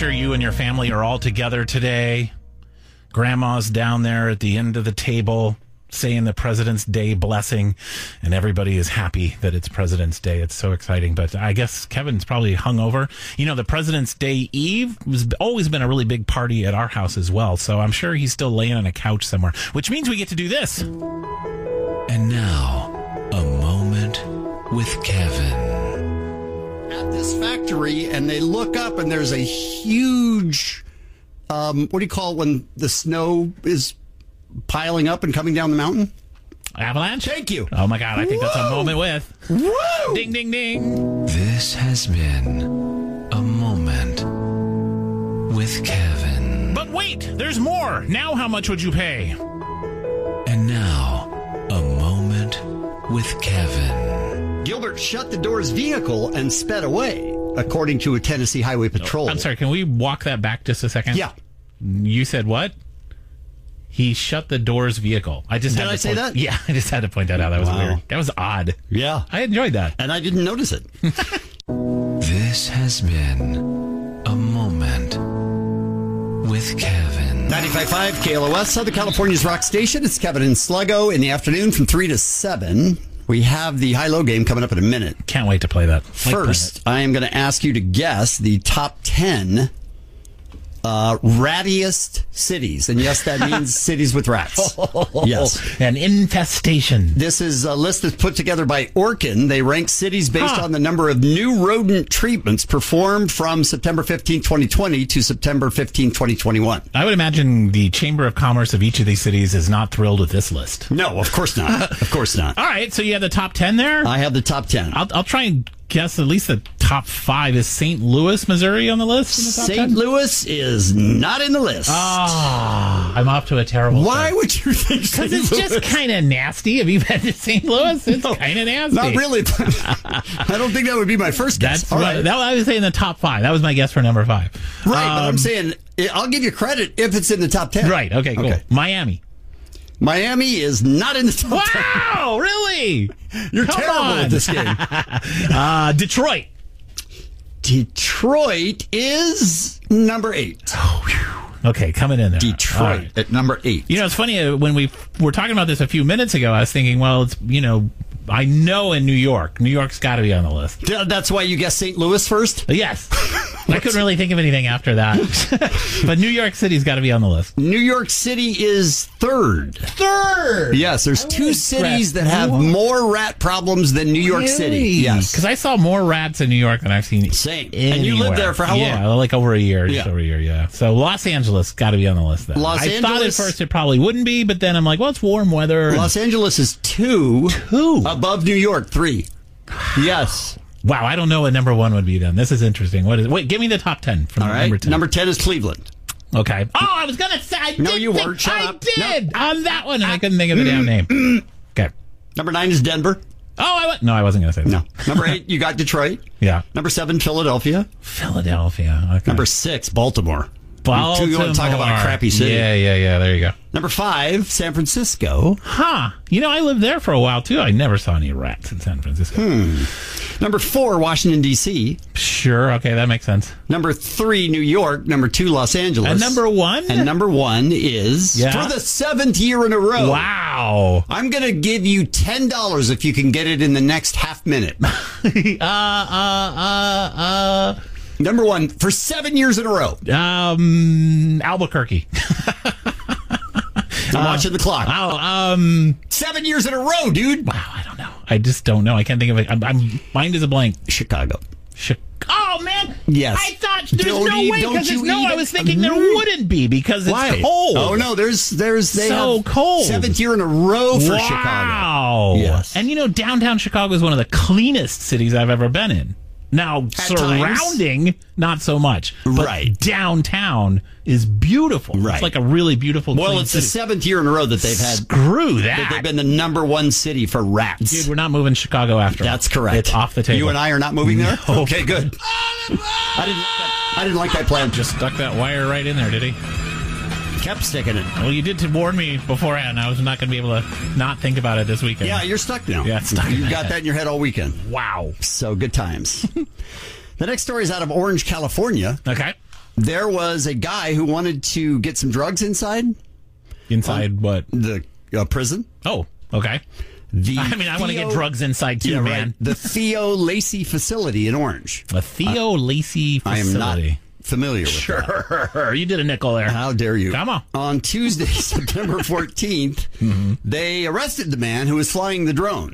sure you and your family are all together today. Grandma's down there at the end of the table saying the President's Day blessing, and everybody is happy that it's President's Day. It's so exciting. But I guess Kevin's probably hungover. You know, the President's Day Eve has always been a really big party at our house as well. So I'm sure he's still laying on a couch somewhere, which means we get to do this. And now, a moment with Kevin. At this factory, and they look up, and there's a huge, what do you call it when the snow is piling up and coming down the mountain? Avalanche? Thank you. Oh, my God. I think that's a moment with. Woo! Ding, ding, ding. This has been a moment with Kevin. But wait, there's more. Now how much would you pay? And now, a moment with Kevin. Gilbert shut the door's vehicle and sped away, according to a Tennessee Highway Patrol. I'm sorry, can we walk that back just a second? Yeah. You said what? He shut the door's vehicle. Did I say that? Yeah, I just had to point that out. That was Wow. weird. That was odd. Yeah. I enjoyed that. And I didn't notice it. This has been a moment with Kevin. 95.5 KLOS, Southern California's rock station. It's Kevin and Sluggo in the afternoon from 3 to 7. We have the high-low game coming up in a minute. Can't wait to play that. First, I am going to ask you to guess the top 10 rattiest cities. And yes, that means cities with rats. Yes. An infestation. This is a list that's put together by Orkin. They rank cities based on the number of new rodent treatments performed from September 15, 2020 to September 15, 2021. I would imagine the Chamber of Commerce of each of these cities is not thrilled with this list. No, of course not. Of course not. All right, so you have the top 10 there? I have the top 10. I'll try and guess at least the top 5. Is St. Louis, Missouri on the list? In the top St. 10? Louis is not in the list. I'm off to a terrible Why start. would you think St. Because it's Louis? just kind of nasty. Have you been to St. Louis? It's kind of nasty. Not really. I don't think that would be my first guess. That's that I was saying the top 5. That was my guess for number 5. Right, but I'm saying I'll give you credit if it's in the top 10. Right. Okay. Cool. Okay. Miami. Miami is not in the top 10. Wow. Really? You're Come terrible on. at this game. Detroit. Detroit is number 8. Okay, coming in there. Detroit All right. at number 8. You know, it's funny, when we were talking about this a few minutes ago, I was thinking, well, it's, I know in New York's got to be on the list. That's why you guessed St. Louis first? Yes. I couldn't really think of anything after that. But New York City's got to be on the list. New York City is third. Third! Yes, there's 2 cities that have more rat problems than New York City. Yes. Because I saw more rats in New York than I've seen Same. anywhere. And you lived there for how long? Yeah, like over a year. Just over a year, yeah. So Los Angeles got to be on the list then. Los I thought at Angeles- first it probably wouldn't be, but then I'm like, well, it's warm weather. Los Angeles is 2. 2. Above New York, 3. Yes. Wow, I don't know what number 1 would be then. This is interesting. Wait, give me the top 10 from All right. number 10. Number 10 is Cleveland. Okay. Oh, I was going to say. No, you weren't. Shut I up. did on that one, and I couldn't think of the damn name. Okay. Number 9 is Denver. Oh, I wasn't going to say that. No. Number 8, you got Detroit. Yeah. Number 7, Philadelphia. Philadelphia. Okay. Number 6, Baltimore. Baltimore. You want to talk about a crappy city. Yeah. There you go. Number 5, San Francisco. Huh. I lived there for a while, too. I never saw any rats in San Francisco. Number 4, Washington, D.C. Sure. Okay, that makes sense. Number 3, New York. Number 2, Los Angeles. And number 1? And number 1 is, for the 7th year in a row. Wow. I'm going to give you $10 if you can get it in the next half minute. Number 1, for 7 years in a row. Albuquerque. I'm watching the clock. 7 years in a row, dude. Wow, I don't know. I just don't know. I can't think of it. I'm mind is a blank. Chicago. Oh, man. Yes. I thought there's no way because there's no. I was thinking there Mm. wouldn't be because it's cold. Oh, no. There's so cold. 7th year in a row for Chicago. Wow. Yes. And downtown Chicago is one of the cleanest cities I've ever been in. Now, surrounding, not so much. But Right. downtown is beautiful. Right. It's like a really beautiful, Well, clean it's city. the 7th year in a row that they've had. Screw that. That they've been the number 1 city for rats. Dude, we're not moving Chicago after. That's correct. It's off the table. You and I are not moving there? No. Okay, good. I didn't like that plan. Just stuck that wire right in there, did he? Kept sticking it. Well, you did to warn me beforehand. I was not going to be able to not think about it this weekend. Yeah, you're stuck now. Yeah, it's stuck in You my got head. that in your head all weekend. Wow. So good times. The next story is out of Orange, California. Okay. There was a guy who wanted to get some drugs inside. Inside what? The prison. Oh, okay. I want to get drugs inside too, man. Right. The Theo Lacey facility in Orange. A Theo Lacey facility. I am not familiar with that. Sure. You did a nickel there. How dare you? Come on. On Tuesday, September 14th, they arrested the man who was flying the drone.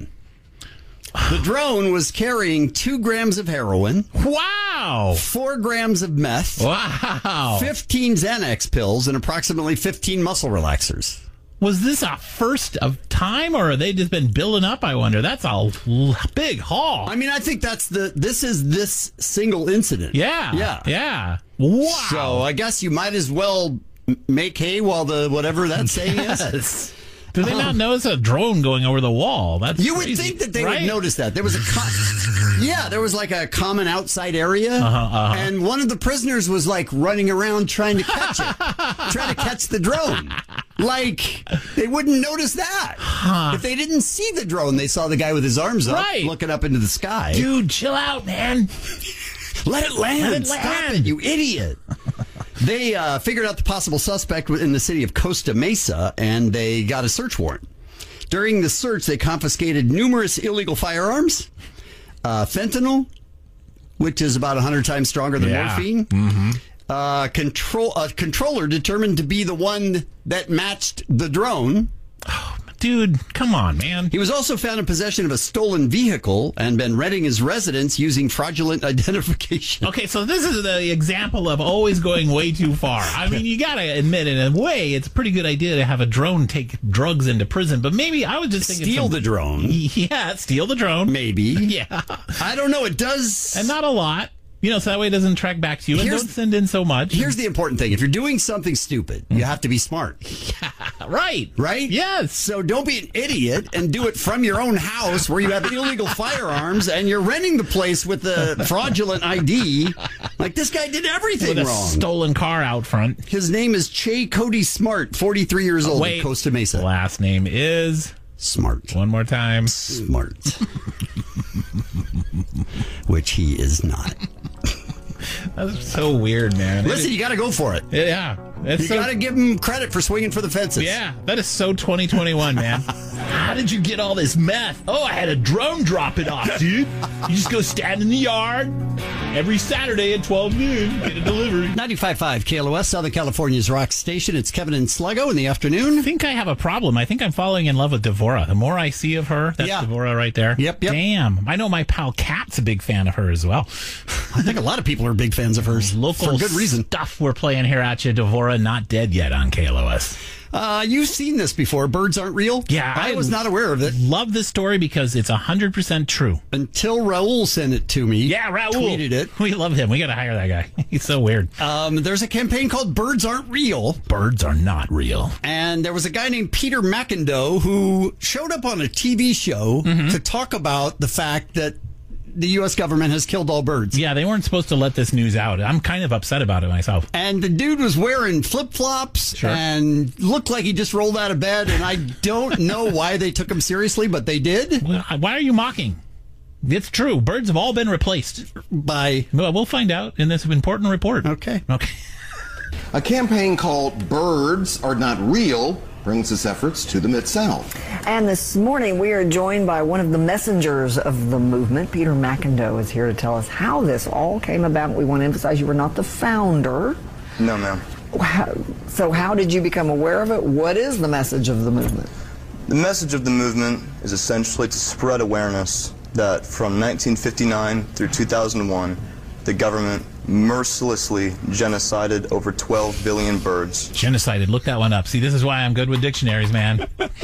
The drone was carrying 2 grams of heroin. Wow. 4 grams of meth. Wow. 15 Xanax pills and approximately 15 muscle relaxers. Was this a first of time, or have they just been building up, I wonder? That's a big haul. I mean, I think this is this single incident. Yeah. Wow. So I guess you might as well make hay while the whatever that saying is. Do they not notice a drone going over the wall? That's you crazy, would think that they right? would notice that. There was there was like a common outside area, and one of the prisoners was like running around trying to catch it, trying to catch the drone. Like, they wouldn't notice that. If they didn't see the drone, they saw the guy with his arms up, looking up into the sky. Dude, chill out, man. Let it land. Stop it, you idiot. They figured out the possible suspect in the city of Costa Mesa, and they got a search warrant. During the search, they confiscated numerous illegal firearms, fentanyl, which is about 100 times stronger than morphine. A controller determined to be the one that matched the drone. Dude, come on, man. He was also found in possession of a stolen vehicle and been renting his residence using fraudulent identification. Okay, so this is the example of always going way too far. I mean, you got to admit, in a way, it's a pretty good idea to have a drone take drugs into prison, but maybe I was just thinking... Steal the drone. Yeah, steal the drone. Maybe. Yeah. I don't know. It does... And not a lot. You know, so that way it doesn't track back to you. And don't send in so much. Here's the important thing. If you're doing something stupid, you have to be smart. Yeah, right. Right? Yes. So don't be an idiot and do it from your own house where you have illegal firearms and you're renting the place with the fraudulent ID. Like, this guy did everything with a wrong. Stolen car out front. His name is Che Cody Smart, 43 years old in Costa Mesa. Last name is... Smart. One more time. Smart. Which he is not. That's so weird, man. Listen, you got to go for it. Yeah. You got to give him credit for swinging for the fences. Yeah, that is so 2021, man. How did you get all this meth? Oh, I had a drone drop it off, dude. You just go stand in the yard every Saturday at 12 noon, get a delivery. 95.5 KLOS, Southern California's rock station. It's Kevin and Sluggo in the afternoon. I think I have a problem. I think I'm falling in love with Devora. The more I see of her, that's Devora right there. Yep. Damn. I know my pal Kat's a big fan of her as well. I think a lot of people are big fans of hers. Local for good reason. Stuff we're playing here at you. Devora not dead yet on KLOS. You've seen this before. Birds aren't real? Yeah. I was not aware of it. Love this story because it's 100% true. Until Raul sent it to me. Yeah, Raul. Tweeted it. We love him. We got to hire that guy. He's so weird. There's a campaign called Birds Aren't Real. Birds are not real. And there was a guy named Peter McIndoe who showed up on a TV show to talk about the fact that the U.S. government has killed all birds. Yeah, they weren't supposed to let this news out. I'm kind of upset about it myself. And the dude was wearing flip-flops and looked like he just rolled out of bed, and I don't know why they took him seriously, but they did. Well, why are you mocking? It's true. Birds have all been replaced. By? Well, we'll find out in this important report. Okay. A campaign called Birds Are Not Real brings its efforts to the Mid-South. And this morning we are joined by one of the messengers of the movement. Peter McIndoe is here to tell us how this all came about. We want to emphasize you were not the founder. No, ma'am. So how did you become aware of it? What is the message of the movement? The message of the movement is essentially to spread awareness that from 1959 through 2001, the government mercilessly genocided over 12 billion birds. Genocided. Look that one up. See, this is why I'm good with dictionaries, man.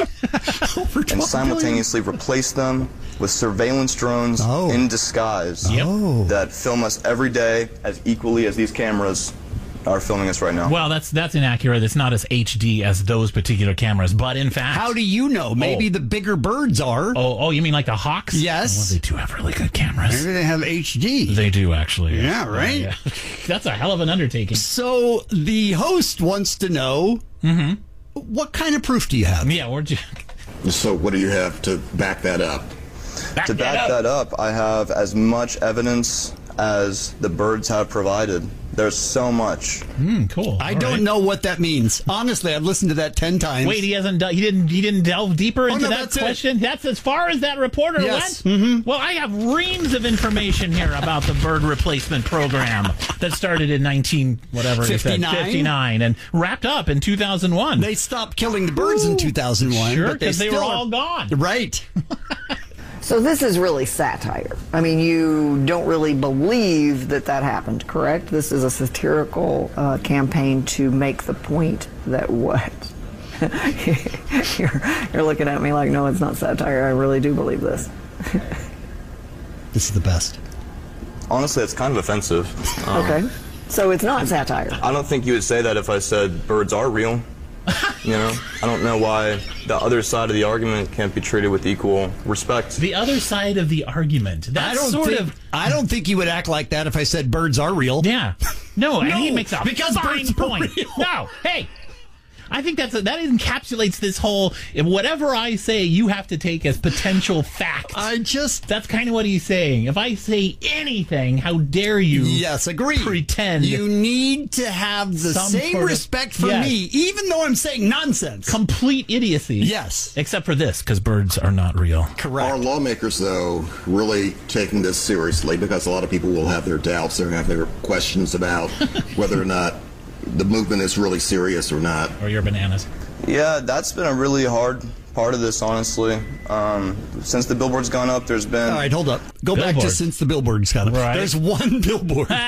And simultaneously replaced them with surveillance drones in disguise that film us every day as equally as these cameras are filming us right now. Well, that's inaccurate. It's not as HD as those particular cameras, but in fact... How do you know? Maybe the bigger birds are. Oh, you mean like the hawks? Yes. Well, they do have really good cameras. Maybe they have HD. They do, actually. Yeah, right? Yeah. That's a hell of an undertaking. So the host wants to know, what kind of proof do you have? Yeah, where'd you... So what do you have to back that up? To back that up, I have as much evidence as the birds have provided. There's so much. Cool. I don't know what that means. Honestly, I've listened to that 10 times. Wait, he didn't delve deeper into that that's question? That's as far as that reporter Yes. went? Mm-hmm. Well, I have reams of information here about the bird replacement program that started in 59 and wrapped up in 2001. They stopped killing the birds in 2001. Sure, but because they were still all gone. Right. So this is really satire. I mean, you don't really believe that happened, correct? This is a satirical campaign to make the point that what? You're looking at me like, no, it's not satire. I really do believe this. This is the best. Honestly, it's kind of offensive. Okay. So it's not satire. I don't think you would say that if I said birds are real. You know, I don't know why the other side of the argument can't be treated with equal respect. The other side of the argument. That's I don't think you would act like that if I said birds are real. Yeah. No, and No, he makes a because fine birds are point. real. No, hey. I think that encapsulates this whole, whatever I say, you have to take as potential fact. That's kind of what he's saying. If I say anything, how dare you? Yes, agree. Pretend. You need to have the same respect for me, even though I'm saying nonsense. Complete idiocy. Yes. Except for this, because birds are not real. Correct. Are lawmakers, though, really taking this seriously? Because a lot of people will have their doubts, they're going to have their questions about whether or not the movement is really serious or not. Or your bananas. Yeah, that's been a really hard part of this, honestly. Since the billboard's gone up, there's been... All right, hold up. Go back to since the billboard's gone up. Right. There's one billboard. And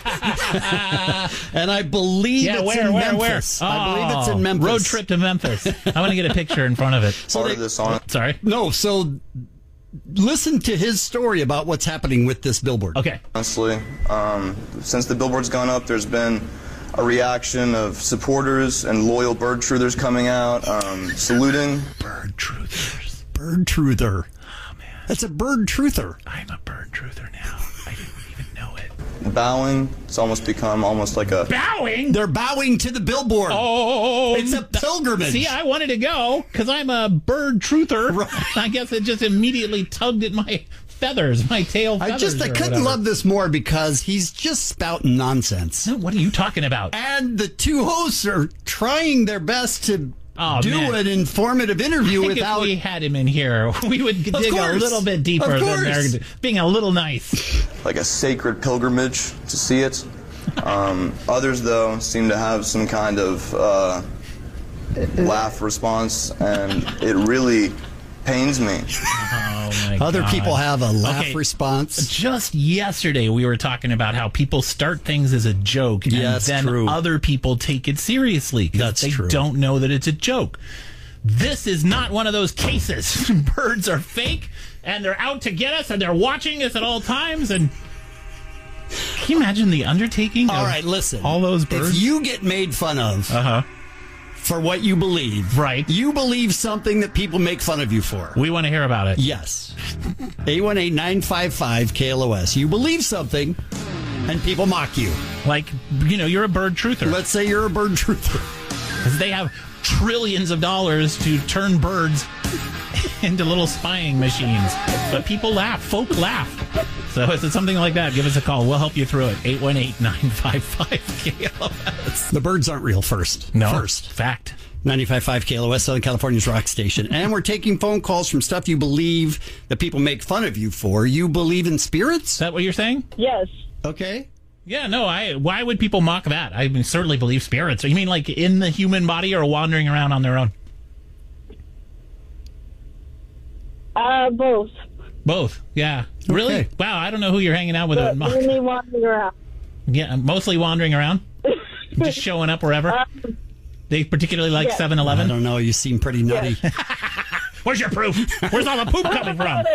I believe it's in Memphis. I believe it's in Memphis. Road trip to Memphis. I want to get a picture in front of it. Part of this on... Sorry? No, so listen to his story about what's happening with this billboard. Okay. Honestly, since the billboard's gone up, there's been a reaction of supporters and loyal bird truthers coming out, saluting. Bird truthers. Bird truther. Oh, man. That's a bird truther. I'm a bird truther now. I didn't even know it. Bowing. It's almost become like a... Bowing? They're bowing to the billboard. Oh, it's a pilgrimage. See, I wanted to go because I'm a bird truther. Right. I guess it just immediately tugged at my feathers, my tail feathers. I couldn't love this more because he's just spouting nonsense. No, what are you talking about? And the two hosts are trying their best to do an informative interview without. If we had him in here, we would dig a little bit deeper than they're being a little nice. Like a sacred pilgrimage to see it. Others, though, seem to have some kind of laugh response, and it really pains me. Oh my Other God. people have a laugh response. Just yesterday, we were talking about how people start things as a joke, and then other people take it seriously because they don't know that it's a joke. This is not one of those cases. Birds are fake, and they're out to get us, and they're watching us at all times. And can you imagine the undertaking? All right, listen. All those birds. If you get made fun of, for what you believe. Right. You believe something that people make fun of you for. We want to hear about it. Yes. 818-955-KLOS. You believe something, and people mock you. Like, you're a bird truther. Let's say you're a bird truther. Because they have trillions of dollars to turn birds into little spying machines. But people laugh. Folk laugh. So if it's something like that, give us a call. We'll help you through it. 818-955-KLOS. The birds aren't real first. No. First. Fact. 95.5 KLOS, Southern California's rock station. And we're taking phone calls from stuff you believe that people make fun of you for. You believe in spirits? Is that what you're saying? Yes. Okay. Yeah, no, why would people mock that? I certainly believe spirits. You mean like in the human body or wandering around on their own? Both. Both, yeah. Okay. Really? Wow, I don't know who you're hanging out with. Mainly wandering around. Yeah, mostly wandering around? Just showing up wherever? They particularly like 7-Eleven? I don't know. You seem pretty nutty. Where's your proof? Where's all the poop coming from?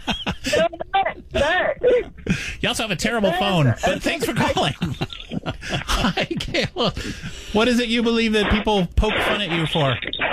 You also have a terrible phone, but thanks for calling. Hi, Caleb. What is it you believe that people poke fun at you for?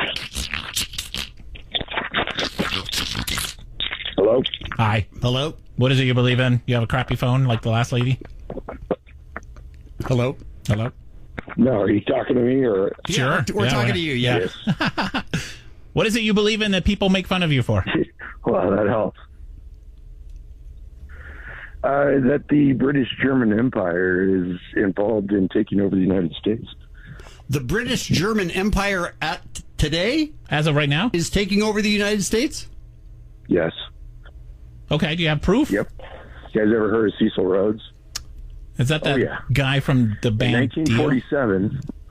Hello? Hi. Hello? What is it you believe in? You have a crappy phone like the last lady? Hello? Hello? No, are you talking to me or? Sure. We're talking to you, yeah. What is it you believe in that people make fun of you for? Well, that helps. That the British-German Empire is involved in taking over the United States. The British-German Empire today, As of right now? is taking over the United States? Yes. Okay, do you have proof? Yep. You guys ever heard of Cecil Rhodes? Is that Oh, yeah. guy from the In band Dio? 1947.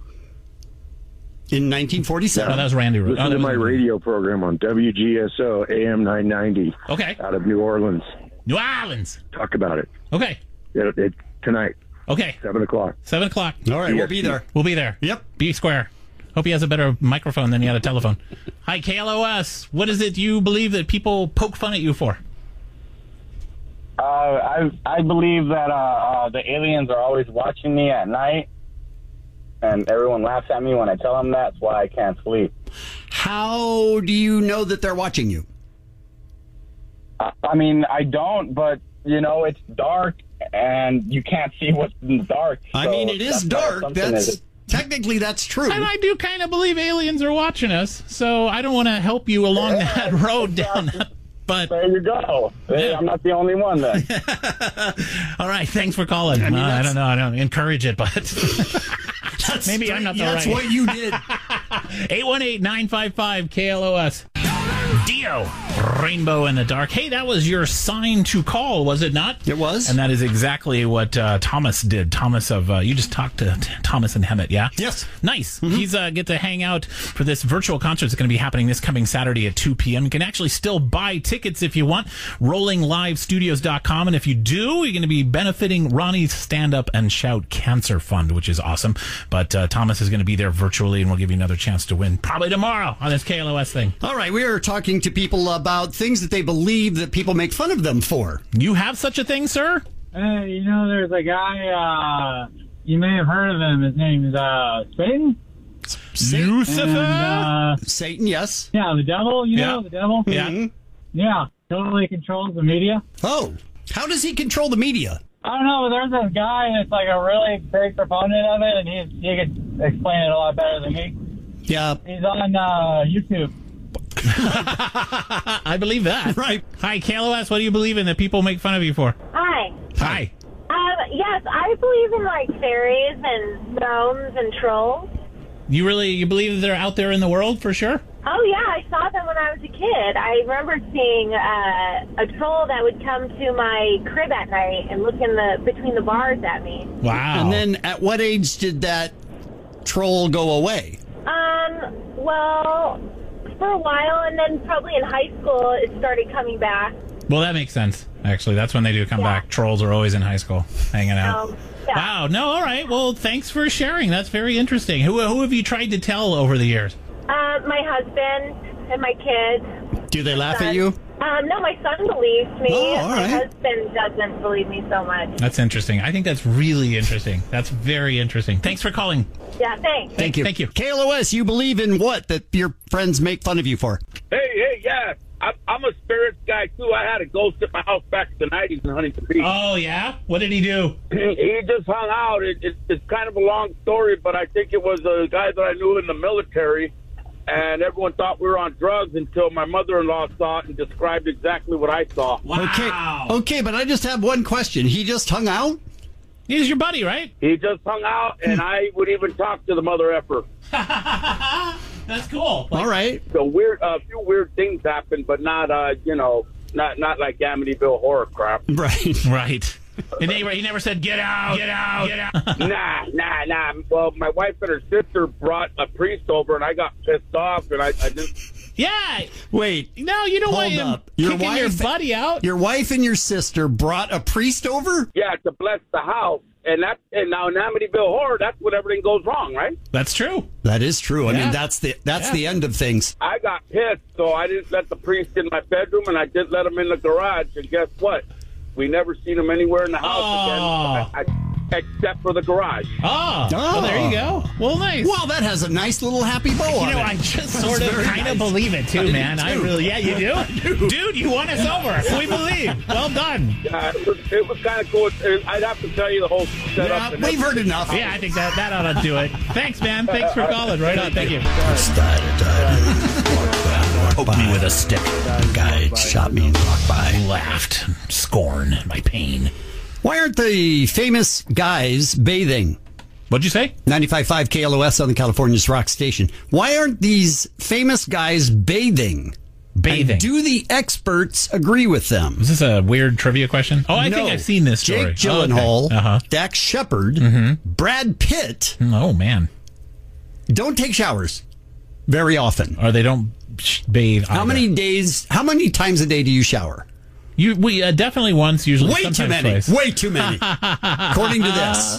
In 1947? Oh, that was Randy Rhoads. Listen to my radio program on WGSO AM 990 Okay. out of New Orleans. New Orleans. Talk about it. Okay. Tonight, Okay. 7 o'clock. 7 o'clock. All right, we'll be there. We'll be there. Yep. Be square. Hope he has a better microphone than he had a telephone. Hi, KLOS. What is it you believe that people poke fun at you for? I believe that the aliens are always watching me at night, and everyone laughs at me when I tell them that's why I can't sleep. How do you know that they're watching you? I mean, I don't, but, it's dark, and you can't see what's in the dark. I mean, it is dark. Technically, that's true. And I do kind of believe aliens are watching us, so I don't want to help you along that road down. But there you go. Hey, I'm not the only one then. all right, thanks for calling. I don't know. I don't encourage it, but maybe I'm not the right. That's what you did. 818-955-KLOS. Dio, Rainbow in the Dark. Hey, that was your sign to call, was it not? It was. And that is exactly what Thomas did. Thomas you just talked to Thomas and Hemet, yeah? Yes. Nice. He's get to hang out for this virtual concert that's going to be happening this coming Saturday at 2 p.m. You can actually still buy tickets if you want. RollingLiveStudios.com. And if you do, you're going to be benefiting Ronnie's Stand Up and Shout Cancer Fund, which is awesome. But Thomas is going to be there virtually, and we'll give you another chance to win probably tomorrow on this KLOS thing. All right, we are talking to people about things that they believe that people make fun of them for. You have such a thing, sir? Hey, there's a guy, you may have heard of him. His name is Satan. Lucifer? And, Satan, yes. yeah, the devil, Yeah. the devil. Yeah. Yeah, totally controls the media. Oh, how does he control the media? I don't know, but there's this guy that's like a really big proponent of it, and he could explain it a lot better than me. Yeah. He's on YouTube. I believe that. Right. Hi, KLOS. What do you believe in that people make fun of you for? Hi. Hi. Yes, I believe in like fairies and gnomes and trolls. You believe that they're out there in the world for sure? Oh yeah, I saw them when I was a kid. I remember seeing a troll that would come to my crib at night and look between the bars at me. Wow. And then at what age did that troll go away? Well, for a while, and then probably in high school it started coming back. Well, that makes sense, actually. That's when they do come back. Trolls are always in high school, hanging out. Yeah. Wow. No, all right. Well, thanks for sharing. That's very interesting. Who have you tried to tell over the years? My husband and my kids. Do they laugh at you? No, my son believes me. Oh, all My right. husband doesn't believe me so much. That's interesting. I think that's really interesting. That's very interesting. Thanks for calling. Yeah, thanks. Thank you. Thank you. KLOS, you believe in what that your friends make fun of you for? Hey, yeah. I'm a spirits guy, too. I had a ghost at my house back in the 90s in Huntington Beach. Oh, yeah? What did he do? He just hung out. It's kind of a long story, but I think it was a guy that I knew in the military, and everyone thought we were on drugs until my mother-in-law saw it and described exactly what I saw. Wow. Okay, but I just have one question. He just hung out? He's your buddy, right? He just hung out, and I would even talk to the mother effer. That's cool. All right. So a few weird things happened, but not, not like Amityville horror crap. Right. Right. And he never said, get out, get out, get out. Nah. Well, my wife and her sister brought a priest over, and I got pissed off, and I didn't. Yeah. Wait. No, you don't want Hold him up. kicking your buddy out. Your wife and your sister brought a priest over? Yeah, to bless the house. And now in Amityville horror, that's when everything goes wrong, right? That's true. That is true. I Yeah. mean, that's the end of things. I got pissed, so I didn't let the priest in my bedroom, and I did let him in the garage. And guess what? We never seen him anywhere in the house again, except for the garage. Oh, well, there you go. Well, nice. Well, that has a nice little happy bow on it. I just That's sort of very kind of nice. believe it, too, I do, man. I too. really, yeah, you do? I do. Dude, you won us over. We believe. Well done. It was kind of cool. I'd have to tell you the whole setup. We've heard enough. Yeah, I think that ought to do it. Thanks, man. Thanks for calling. Right on. Thank you. Poked by. me with a stick. The guy shot me and walked by. Laughed in scorn at my pain. Why aren't the famous guys bathing? What'd you say? 95.5 KLOS on the California's Rock Station. Why aren't these famous guys bathing? Bathing. And do the experts agree with them? Is this a weird trivia question? Oh, I think I've seen this story. Jake Gyllenhaal, Okay. Dax Shepard, Brad Pitt. Oh, man. Don't take showers very often. Or they don't bathe How many times a day do you shower? We definitely once, usually Way too sometimes many. twice. Way too many. According to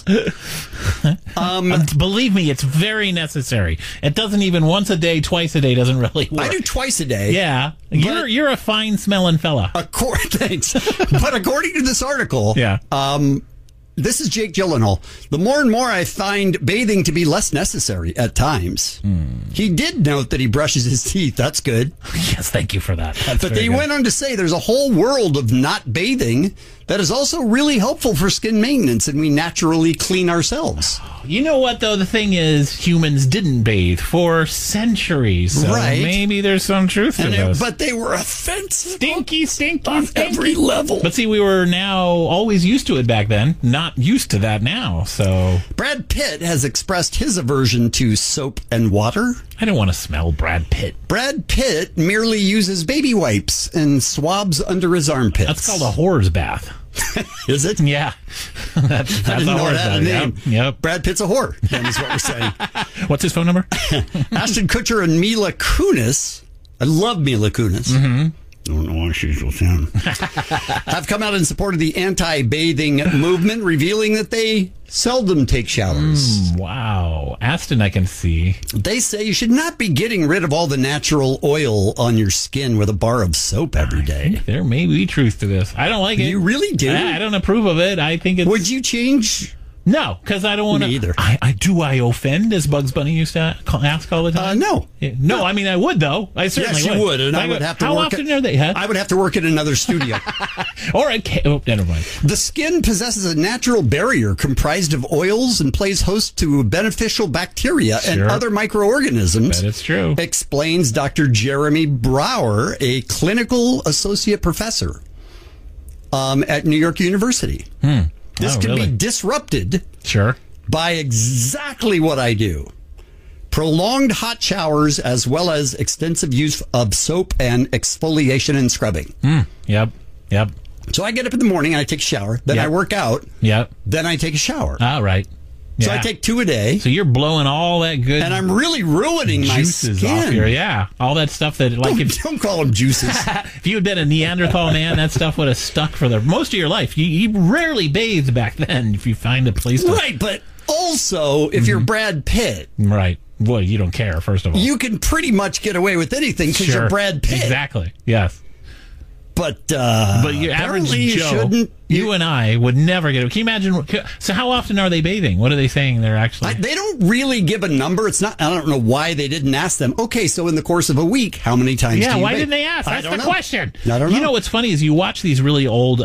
this. Believe me, it's very necessary. It doesn't even once a day, twice a day doesn't really work. I do twice a day. Yeah. You're a fine smelling fella. Thanks. But according to this article, yeah. This is Jake Gyllenhaal. The more and more I find bathing to be less necessary at times. He did note that he brushes his teeth. That's good. Yes, thank you for that. That's but they went on to say there's a whole world of not bathing that is also really helpful for skin maintenance, and we naturally clean ourselves. You know what, though? The thing is, humans didn't bathe for centuries. So right. Maybe there's some truth to this. But they were offensive. Stinky on every level. But see, we were now always used to it back then. Not used to that now, so... Brad Pitt has expressed his aversion to soap and water. I don't want to smell Brad Pitt. Brad Pitt merely uses baby wipes and swabs under his armpits. That's called a whore's bath. Is it? Yeah. That's I didn't know that had a name. Yep. Brad Pitt's a whore, then is what we're saying. What's his phone number? Ashton Kutcher and Mila Kunis. I love Mila Kunis. Mm-hmm. Don't know why she's with him. Have come out in support of the anti-bathing movement, revealing that they seldom take showers. Wow. Aston, I can see. They say you should not be getting rid of all the natural oil on your skin with a bar of soap every day. There may be truth to this. I don't like it. You really do? I don't approve of it. I think it's... Would you change... No, because I don't want to. Me either. I offend, as Bugs Bunny used to ask all the time? No. No, I mean, I would, though. I certainly yes, you would. And I would have to How work often are they? Huh? I would have to work in another studio. Or never mind. The skin possesses a natural barrier comprised of oils and plays host to beneficial bacteria and other microorganisms. That is true. Explains Dr. Jeremy Brower, a clinical associate professor at New York University. This can be disrupted by exactly what I do. Prolonged hot showers as well as extensive use of soap and exfoliation and scrubbing. Yep. So I get up in the morning and I take a shower. Then I work out. Yep. Then I take a shower. All right. So I take 2 a day. So you're blowing all that good... And I'm really ruining my juices skin. Off here. All that stuff that... Don't call them juices. If you had been a Neanderthal man, that stuff would have stuck for the most of your life. You rarely bathed back then if you find a place to... Right, but also, if you're Brad Pitt... Right. Well, you don't care, first of all. You can pretty much get away with anything because you're Brad Pitt. Exactly. Yes. But your average Joe, you and I would never get it. Can you imagine? So how often are they bathing? What are they saying they're actually... They don't really give a number. It's not. I don't know why they didn't ask them. Okay, so in the course of a week, how many times do you why bathe? didn't they ask? That's the question. I don't know. You know what's funny is you watch these really old,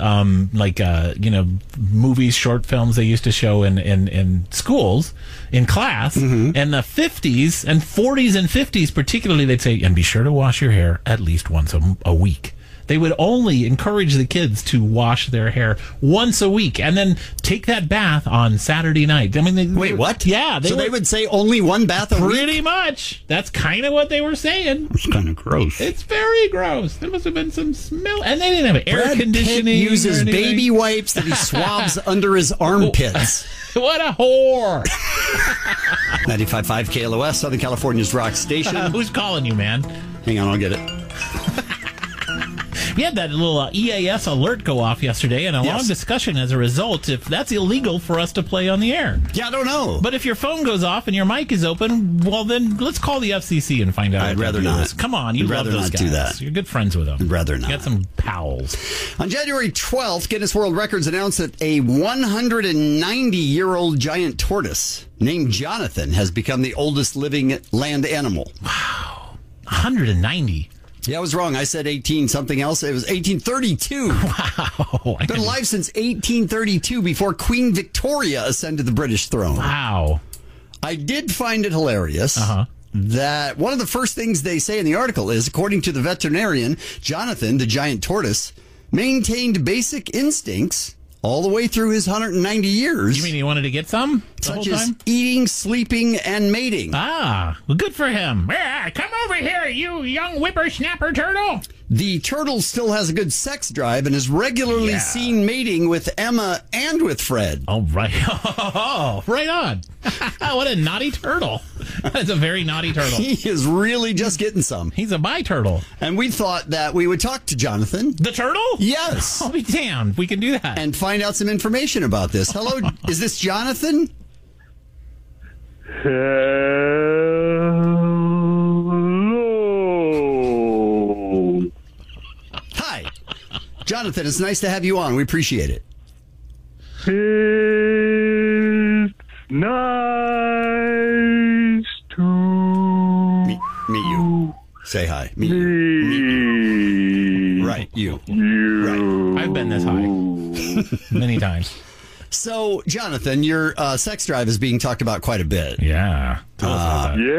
movies, short films they used to show in schools, in class, in the 50s and 40s and 50s particularly, they'd say, and be sure to wash your hair at least once a week. They would only encourage the kids to wash their hair once a week and then take that bath on Saturday night. I mean, wait, what? Yeah. They would say only one bath a week? Pretty much. That's kind of what they were saying. It's kind of gross. It's very gross. There must have been some smell. And they didn't have air conditioning. Pitt uses baby wipes that he swabs under his armpits. What a whore. 95.5 KLOS, Southern California's rock station. Who's calling you, man? Hang on, I'll get it. We had that little EAS alert go off yesterday and a long discussion as a result if that's illegal for us to play on the air. Yeah, I don't know. But if your phone goes off and your mic is open, well, then let's call the FCC and find out. I'd rather not. Come on, you love those guys. Do that. You're good friends with them. I'd rather not. You got some pals. On January 12th, Guinness World Records announced that a 190-year-old giant tortoise named Jonathan has become the oldest living land animal. Wow. 190. Yeah, I was wrong. I said 18 something else. It was 1832. Wow. Been alive since 1832 before Queen Victoria ascended the British throne. Wow. I did find it hilarious that one of the first things they say in the article is, according to the veterinarian, Jonathan, the giant tortoise, maintained basic instincts all the way through his 190 years. You mean he wanted to get some the whole such as time? eating, sleeping, and mating. Ah, well, good for him. Yeah, come over here, you young whippersnapper turtle. The turtle still has a good sex drive and is regularly seen mating with Emma and with Fred. Oh, right. Oh, right on. What a naughty turtle. That's a very naughty turtle. He is really just getting some. He's a bi-turtle. And we thought that we would talk to Jonathan. The turtle? Yes. I'll be damned. We can do that. And find out some information about this. Hello, is this Jonathan? Hello. Hi. Jonathan, it's nice to have you on. We appreciate it. It's nice to meet you. Say hi. Meet you. Right, you. Right. I've been this high many times. So, Jonathan, your sex drive is being talked about quite a bit. Yeah. Tell us about that.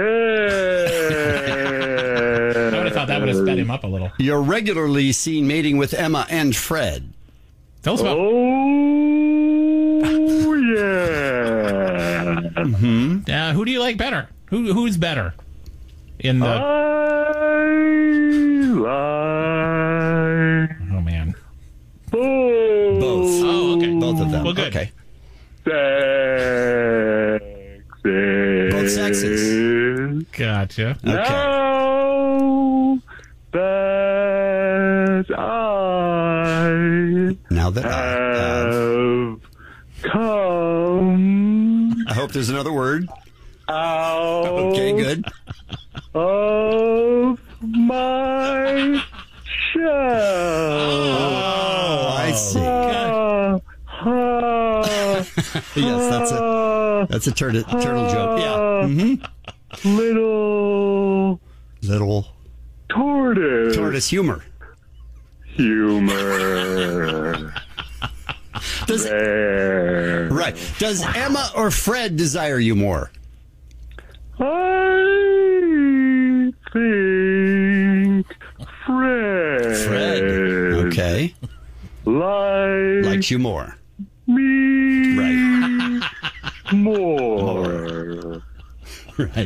Yeah. I would have thought that would have sped him up a little. You're regularly seen mating with Emma and Fred. Tell us about. Oh, yeah. Mm-hmm. Who do you like better? Who's better? In the. Oh man. Both. Oh, okay. Both of them. Well, good. Okay. Both sexes. Gotcha. Okay. Now that I have come. I hope there's another word. Out. Okay, good. Of my shell. Oh, I see. Yes, that's a turtle joke. Yeah. Mm-hmm. Little tortoise humor. Right. Does Emma or Fred desire you more? I think Fred. Okay. Likes you more. Me. Right. More. Right.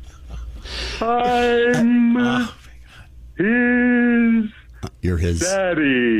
I'm his. You're his daddy.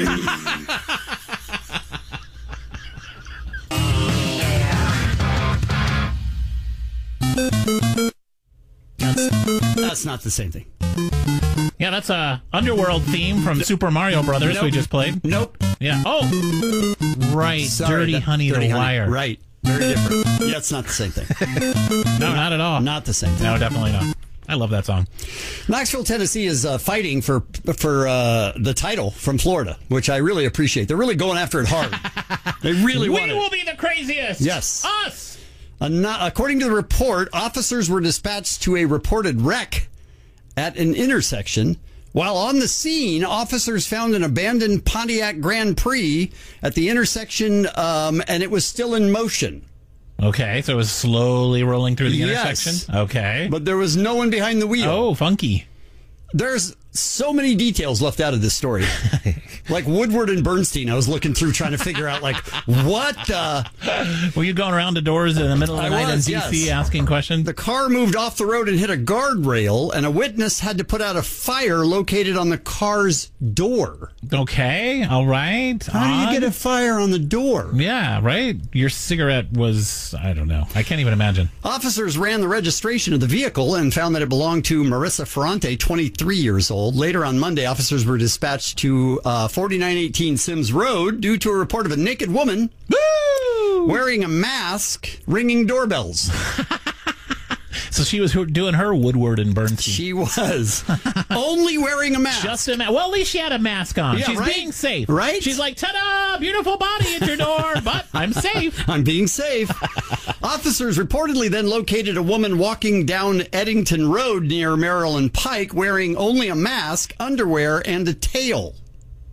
That's not the same thing. Yeah, that's a Underworld theme from Super Mario Brothers we just played. Nope. Yeah. Oh, right. Sorry, Dirty Honey Dirty the Honey. Wire. Right. Very different. Yeah, it's not the same thing. No, not at all. Not the same thing. No, definitely not. I love that song. Knoxville, Tennessee is fighting for the title from Florida, which I really appreciate. They're really going after it hard. They really want it. We will be the craziest. Yes. Us. According to the report, officers were dispatched to a reported wreck at an intersection. While on the scene, officers found an abandoned Pontiac Grand Prix at the intersection, and it was still in motion. Okay, so it was slowly rolling through the Yes. intersection. Okay. But there was no one behind the wheel. Oh, funky. There's so many details left out of this story. Like Woodward and Bernstein, I was looking through trying to figure out, like, what the... Were you going around to doors in the middle of the night in D.C. asking questions? The car moved off the road and hit a guardrail, and a witness had to put out a fire located on the car's door. Okay, all right. How do you get a fire on the door? Yeah, right? Your cigarette was, I don't know. I can't even imagine. Officers ran the registration of the vehicle and found that it belonged to Marissa Ferrante, 23 years old. Later on Monday, officers were dispatched to 4918 Sims Road due to a report of a naked woman wearing a mask ringing doorbells. So she was doing her Woodward and Bernstein. She was. Only wearing a mask. Just a mask. Well, at least she had a mask on. Yeah, She's right? being safe. Right? She's like, ta-da, beautiful body at your door, but I'm safe. I'm being safe. Officers reportedly then located a woman walking down Eddington Road near Maryland Pike wearing only a mask, underwear, and a tail.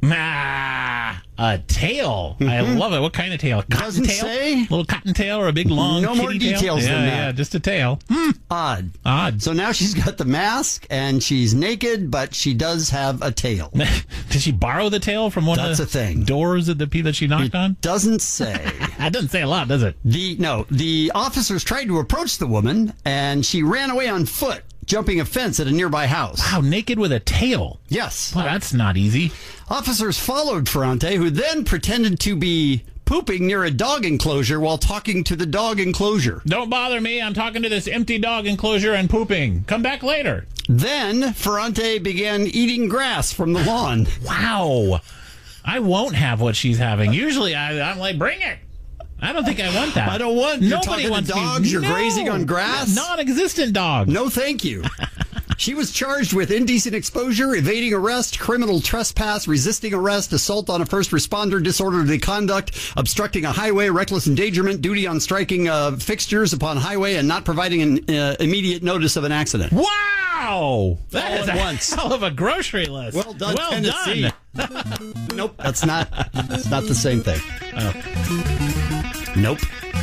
A tail. I love it. What kind of tail? Cotton Doesn't tail? say. Little cotton tail or a big long No more kitty tail? details than that. Yeah, just a tail. Odd. So now she's got the mask and she's naked, but she does have a tail. Did she borrow the tail from one of the doors that she knocked on? Doesn't say. That doesn't say a lot, does it? The officers tried to approach the woman and she ran away on foot, jumping a fence at a nearby house. Wow, naked with a tail. Yes. Well, that's not easy. Officers followed Ferrante, who then pretended to be pooping near a dog enclosure while talking to the dog enclosure. Don't bother me. I'm talking to this empty dog enclosure and pooping. Come back later. Then Ferrante began eating grass from the lawn. Wow. I won't have what she's having. Usually I'm like, bring it. I don't think I want that. I don't want. You're talking to dogs. You're grazing on grass. Non-existent dogs. No, thank you. She was charged with indecent exposure, evading arrest, criminal trespass, resisting arrest, assault on a first responder, disorderly conduct, obstructing a highway, reckless endangerment, duty on striking fixtures upon highway, and not providing an immediate notice of an accident. Wow! That is a once. hell of a grocery list. Well done, well Tennessee. done. Nope, that's not the same thing. Nope.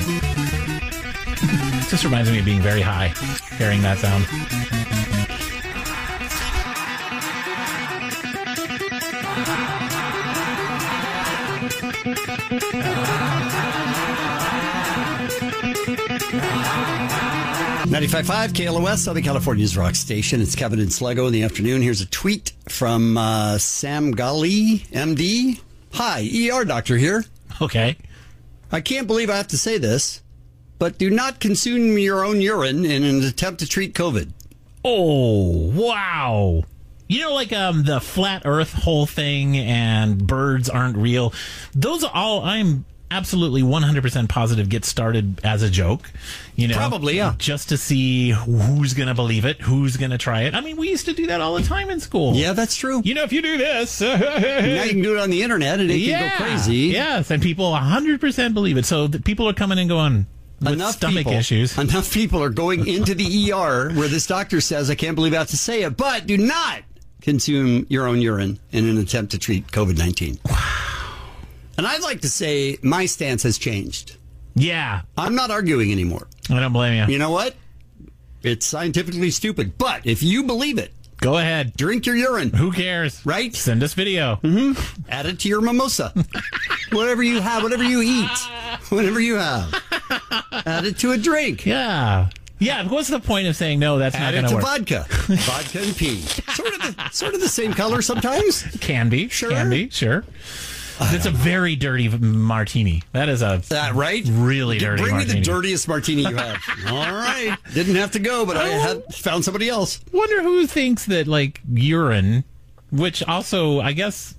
It just reminds me of being very high, hearing that sound. .95.5 KLOS, Southern California's rock station. It's Kevin and Slego in the afternoon. Here's a tweet from Sam Gali, MD. Hi, ER doctor here. Okay. I can't believe I have to say this, but do not consume your own urine in an attempt to treat COVID. Oh, wow. You know, like the flat earth whole thing and birds aren't real. Those are all, I'm absolutely 100% positive, get started as a joke. You know, probably, yeah. Just to see who's going to believe it, who's going to try it. I mean, we used to do that all the time in school. Yeah, that's true. You know, if you do this. Now you can do it on the internet and it can go crazy. Yes, and people 100% believe it. So people are coming and going with stomach issues. Enough people are going into the ER where this doctor says, I can't believe I have to say it, but do not consume your own urine in an attempt to treat COVID-19. Wow. And I'd like to say my stance has changed. Yeah. I'm not arguing anymore. I don't blame you. You know what? It's scientifically stupid. But if you believe it, go ahead. Drink your urine. Who cares? Right? Send us video. Mm-hmm. Add it to your mimosa. Whatever you have, whatever you eat, whatever you have. Add it to a drink. Yeah. Yeah, what's the point of saying no? That's not going to work. Add it to vodka. Vodka and pee. Sort of the same color sometimes. Can be. Sure. Can be. Sure. It's a very dirty martini. That is that right? Really dirty Bring martini. me the dirtiest martini you have. All right. Didn't have to go, but I had found somebody else. Wonder who thinks that, like, urine, which also, I guess,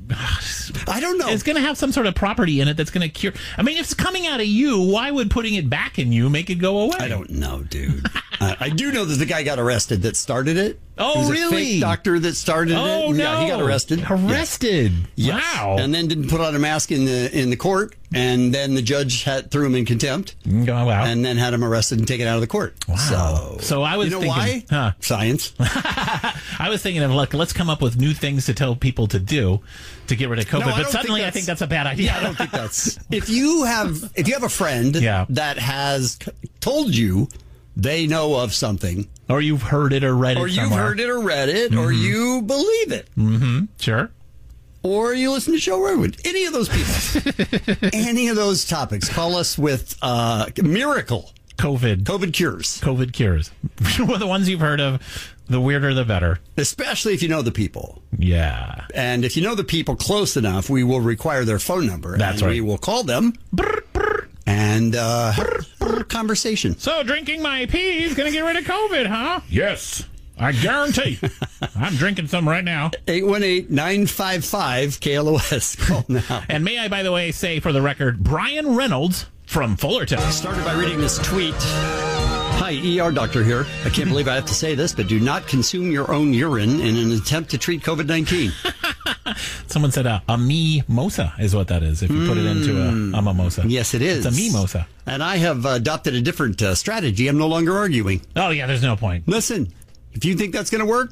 I don't know. It's going to have some sort of property in it that's going to cure. I mean, if it's coming out of you, why would putting it back in you make it go away? I don't know, dude. I do know that the guy got arrested that started it. Oh, He was really? A fake doctor that started it. Oh, no. Yeah, he got arrested. Arrested? Yes. Wow. And then didn't put on a mask in the court, and then the judge threw him in contempt. Oh, wow. And then had him arrested and taken out of the court. Wow. So I was thinking, why? Huh. Science. I was thinking of, look, let's come up with new things to tell people to do to get rid of COVID. But suddenly I think that's a bad idea. Yeah, I don't think that's... If you have a friend that has told you they know of something, or you've heard it or read it, or you've heard it or read it, or you believe it, sure, or you listen to Joe Rogan, any of those people, any of those topics, call us with miracle COVID cures. COVID cures. Well, the ones you've heard of, the weirder the better. Especially if you know the people. Yeah. And if you know the people close enough, we will require their phone number. That's right. We will call them. And have a little conversation. So drinking my pee is going to get rid of COVID, huh? Yes, I guarantee. I'm drinking some right now. 818-955-KLOS. Call now. And may I, by the way, say for the record, Brian Reynolds from Fullerton. Started by reading this tweet. Hi, ER doctor here. I can't believe I have to say this, but do not consume your own urine in an attempt to treat COVID-19. Someone said a mimosa is what that is, if you put it into a mimosa. Yes, it is. It's a mimosa. And I have adopted a different strategy. I'm no longer arguing. Oh, yeah, there's no point. Listen, if you think that's going to work,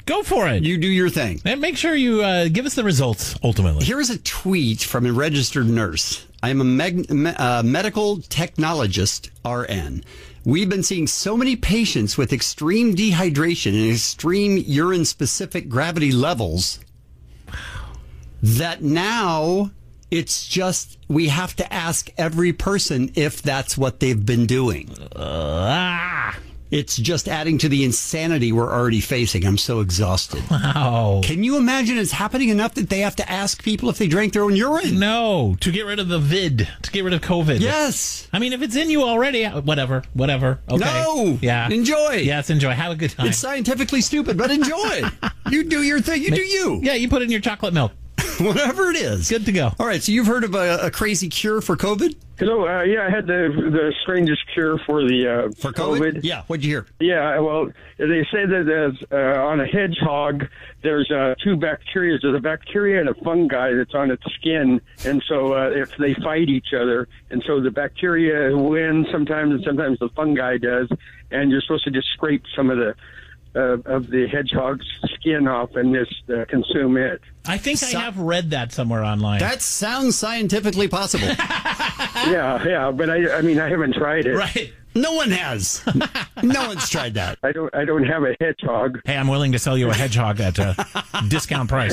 Go for it. You do your thing. And make sure you give us the results, ultimately. Here is a tweet from a registered nurse. I am a medical technologist, RN. We've been seeing so many patients with extreme dehydration and extreme urine-specific gravity levels that now it's just we have to ask every person if that's what they've been doing. It's just adding to the insanity we're already facing. I'm so exhausted. Wow. Can you imagine it's happening enough that they have to ask people if they drank their own urine? No, to get rid of the vid, to get rid of COVID. Yes. I mean, if it's in you already, whatever. Okay. No. Yeah. Enjoy. Yes, enjoy. Have a good time. It's scientifically stupid, but enjoy. You do your thing. You do you. Yeah, you put it in your chocolate milk. Whatever it is. Good to go. All right, so you've heard of a crazy cure for COVID? Hello. Yeah, I had the strangest cure for the For COVID? Yeah, what'd you hear? Yeah, well, they say that there's, on a hedgehog, there's two bacteria. There's a bacteria and a fungi that's on its skin, and so if they fight each other, and so the bacteria wins sometimes, and sometimes the fungi does, and you're supposed to just scrape some of the hedgehog's skin off and just consume it. I think I have read that somewhere online. That sounds scientifically possible. Yeah, but I mean, I haven't tried it. Right. No one has. No one's tried that. I don't have a hedgehog. Hey, I'm willing to sell you a hedgehog at a discount price.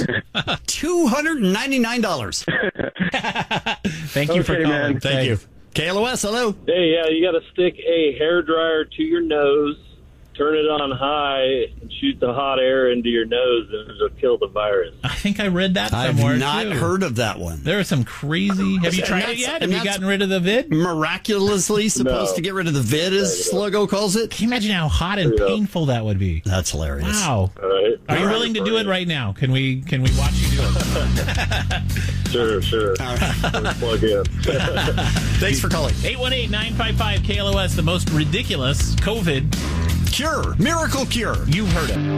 $299. Thank you for calling. Man. Thank you. KLOS, hello. Hey, you got to stick a hairdryer to your nose, turn it on high, and shoot the hot air into your nose, and it'll kill the virus. I think I read that somewhere, I've not too. heard of that one. There are some crazy... Have you tried it yet? Have you gotten rid of the vid? Miraculously supposed to get rid of the vid, as Sluggo calls it? Can you imagine how hot and painful that would be? That's hilarious. Wow. All right. Are you willing to do it right now? Can we watch you do it? Sure. All right. Let's plug in. Thanks for calling. 818-955-KLOS, the most ridiculous COVID cure. Miracle cure. You've heard it.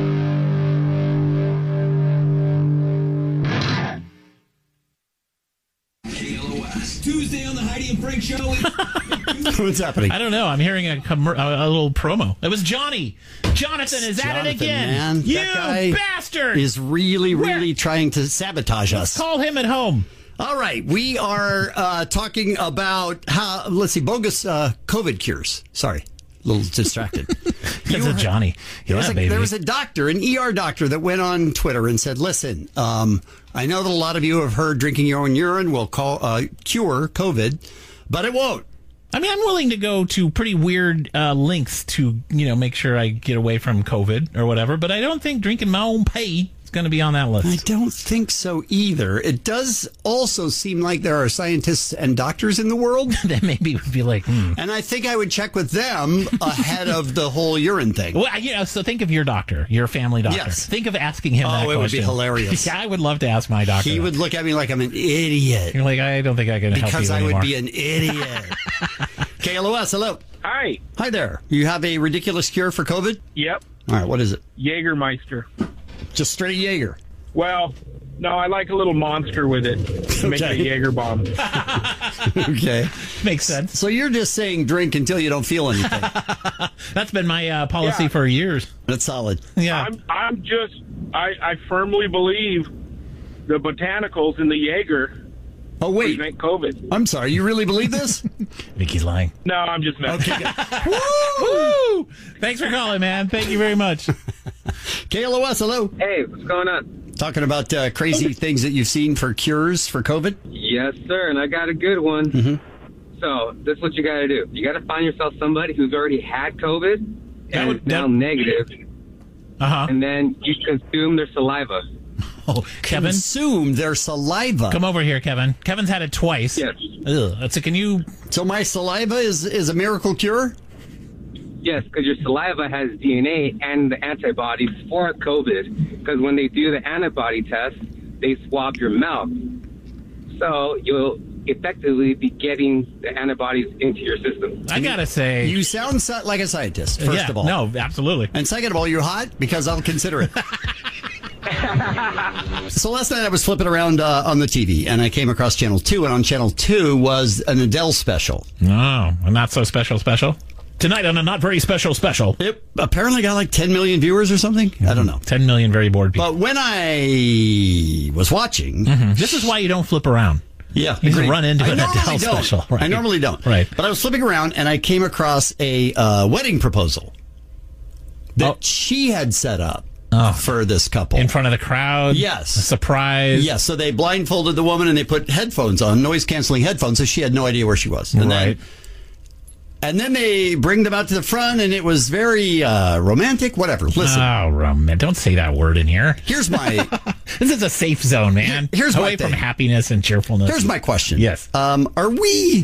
KLOS. Tuesday on the Heidi and Frank Show. What's happening? I don't know. I'm hearing a little promo. It was Johnny. Jonathan is at it again. Man, you that guy bastard. is really trying to sabotage us. Call him at home. All right. We are talking about bogus COVID cures. Sorry. A little distracted. Because of Johnny. There was a doctor, an ER doctor, that went on Twitter and said, listen, I know that a lot of you have heard drinking your own urine will cure COVID, but it won't. I mean, I'm willing to go to pretty weird lengths to, make sure I get away from COVID or whatever, but I don't think drinking my own pee is going to be on that list. I don't think so either. It does also seem like there are scientists and doctors in the world that maybe would be like, And I think I would check with them ahead of the whole urine thing. Well, so think of your doctor, your family doctor. Yes. Think of asking him that question. Oh, it would be hilarious. Yeah, I would love to ask my doctor. He would look at me like I'm an idiot. You're like, I don't think I can help you Because I anymore. would be an idiot. KLOS, hello. Hi. Hi there. You have a ridiculous cure for COVID? Yep. All right, what is it? Jägermeister. Just straight Jaeger. Well, no, I like a little monster with it to make a Jaeger bomb. Okay. Makes sense. So you're just saying drink until you don't feel anything. That's been my policy for years. That's solid. Yeah. I firmly believe the botanicals in the Jaeger prevent COVID. I'm sorry. You really believe this? Vicky's lying. No, I'm just messing. Okay. Woo! Thanks for calling, man. Thank you very much. KLOS, hello. Hey, what's going on? Talking about crazy things that you've seen for cures for COVID? Yes, sir, and I got a good one. Mm-hmm. So, this is what you got to do. You got to find yourself somebody who's already had COVID and is now negative, and then you consume their saliva. Oh, Kevin? Consume their saliva. Come over here, Kevin. Kevin's had it twice. Yes. Ugh. Can you... So my saliva is a miracle cure? Yes, because your saliva has DNA and the antibodies for COVID. Because when they do the antibody test, they swab your mouth. So you'll effectively be getting the antibodies into your system. I gotta say... You sound like a scientist, first of all. No, absolutely. And second of all, you're hot because I'll consider it. So last night I was flipping around on the TV and I came across Channel 2, and on Channel 2 was an Adele special. Oh, not so special. Tonight on a not very special. It apparently got like 10 million viewers or something. I don't know. 10 million very bored people. But when I was watching... This is why you don't flip around. Yeah. You just run into an Adele don't. special. Right. I normally don't. Right. But I was flipping around and I came across a wedding proposal that she had set up for this couple. In front of the crowd? Yes. A surprise? Yes. So they blindfolded the woman and they put headphones on, noise-canceling headphones, so she had no idea where she was. And then they bring them out to the front, and it was very romantic, whatever. Listen. Oh, romantic. Don't say that word in here. Here's my... This is a safe zone, man. Here's away from happiness and cheerfulness. Here's my question. Yes. Are we...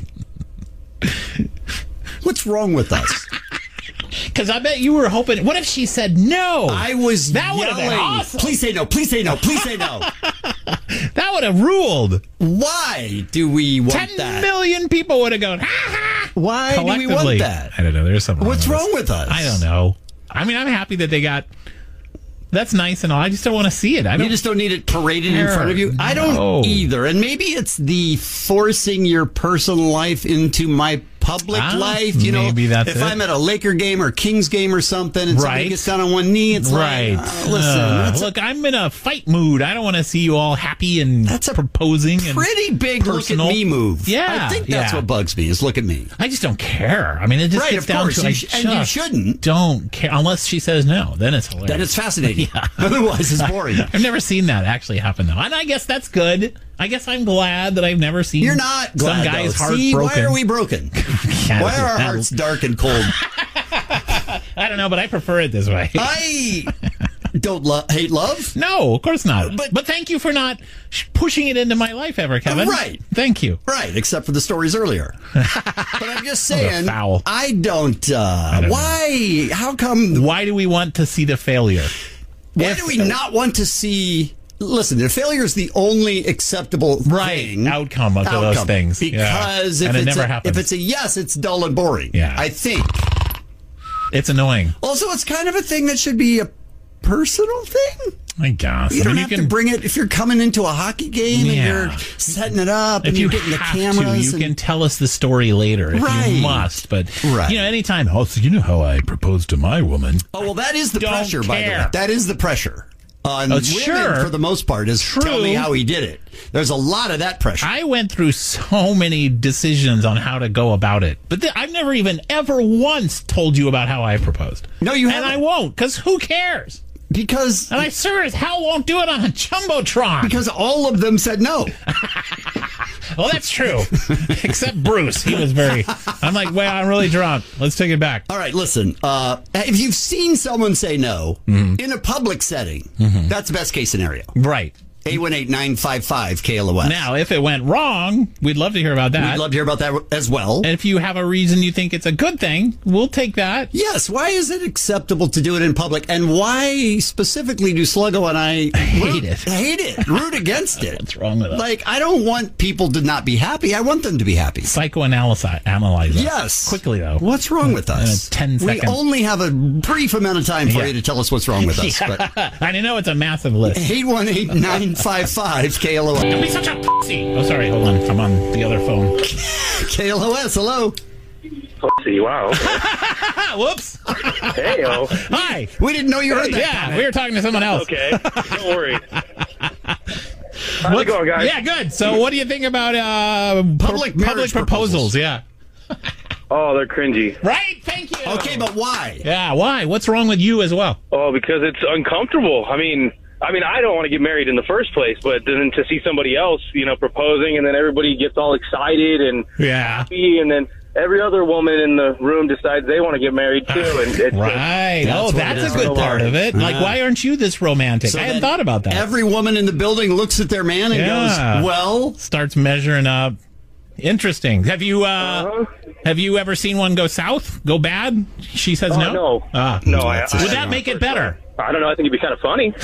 What's wrong with us? Because I bet you were hoping... What if she said no? I was That would have been awesome. Please say no. Please say no. Please say no. That would have ruled. Why do we want 10 that? 10 million people would have gone, ha ha. Why do we want that? I don't know. There's something What's wrong with us? I don't know. I mean, I'm happy that they got... That's nice and all. I just don't want to see it. You just don't need it paraded in front of you? No. I don't either. And maybe it's the forcing your personal life into my public life. You know, maybe that's if it. I'm at a Laker game or Kings game or something and somebody gets down on one knee, it's like, listen. Look, I'm in a fight mood. I don't want to see you all happy and proposing. Pretty and big personal. look at me move. Yeah. I think that's what bugs me, is look at me. I just don't care. I mean, it just gets down to and you shouldn't. Don't care unless she says no. Then it's hilarious. Then it's fascinating. Otherwise, it's boring. I've never seen that actually happen, though. And I guess that's good. I guess I'm glad that I've never seen You're not glad, some guy's heart See, broken. why are we broken? Why are our hearts dark and cold? I don't know, but I prefer it this way. I don't hate love. No, of course not. But thank you for not pushing it into my life ever, Kevin. Right. Thank you. Right, except for the stories earlier. But I'm just saying, foul. I don't why? Know. How come? Why do we want to see the failure? Why do we not want to see... Listen, the failure is the only acceptable outcome of those things. Because if it's a yes, it's dull and boring. Yeah. I think. It's annoying. Also, it's kind of a thing that should be a personal thing. I guess. You don't have to bring it if you're coming into a hockey game and you're setting it up and you're getting the cameras. You can tell us the story later if you must. But, anytime, so you know how I proposed to my woman. Oh, well, that is the pressure, by the way. That is the pressure. On women, for the most part, is tell me how he did it. There's a lot of that pressure. I went through so many decisions on how to go about it. But I've never even ever once told you about how I proposed. No, you haven't. And I won't, because who cares? Because... And I sure as hell won't do it on a Jumbotron. Because all of them said no. Well, that's true. Except Bruce. He was very... I'm like, well, I'm really drunk. Let's take it back. All right, listen. If you've seen someone say no in a public setting, that's the best case scenario. Right. 818-955-KLOS. Now, if it went wrong, we'd love to hear about that. We'd love to hear about that as well. And if you have a reason you think it's a good thing, we'll take that. Yes. Why is it acceptable to do it in public? And why specifically do Sluggo and I hate it? Hate it. Root against it. What's wrong with us? Like, I don't want people to not be happy. I want them to be happy. Analyze us. Yes. Quickly, though. What's wrong with us? 10 seconds. We only have a brief amount of time for you to tell us what's wrong with us. But I know it's a massive list. 818-955-KLOS. Don't be such a pussy. Oh, sorry. Hold on. I'm on the other phone. KLOS. Hello. Pussy. Wow. Okay. Whoops. Hey-o. Hi. We didn't know you heard that. Yeah, we were talking to someone else. Okay. Don't worry. How's it going, guys? Yeah, good. So what do you think about public proposals? Yeah. Oh, they're cringy. Right? Thank you. Okay, but why? Yeah, why? What's wrong with you as well? Oh, because it's uncomfortable. I mean, I don't want to get married in the first place, but then to see somebody else, proposing, and then everybody gets all excited and happy, and then every other woman in the room decides they want to get married too. And it's right. That's a good part of it. Like, why aren't you this romantic? So I hadn't thought about that. Every woman in the building looks at their man and goes, well. Starts measuring up. Interesting. Have you ever seen one go south? Go bad? She says no? No. No. Would that make it better? I don't know. I think it'd be kind of funny.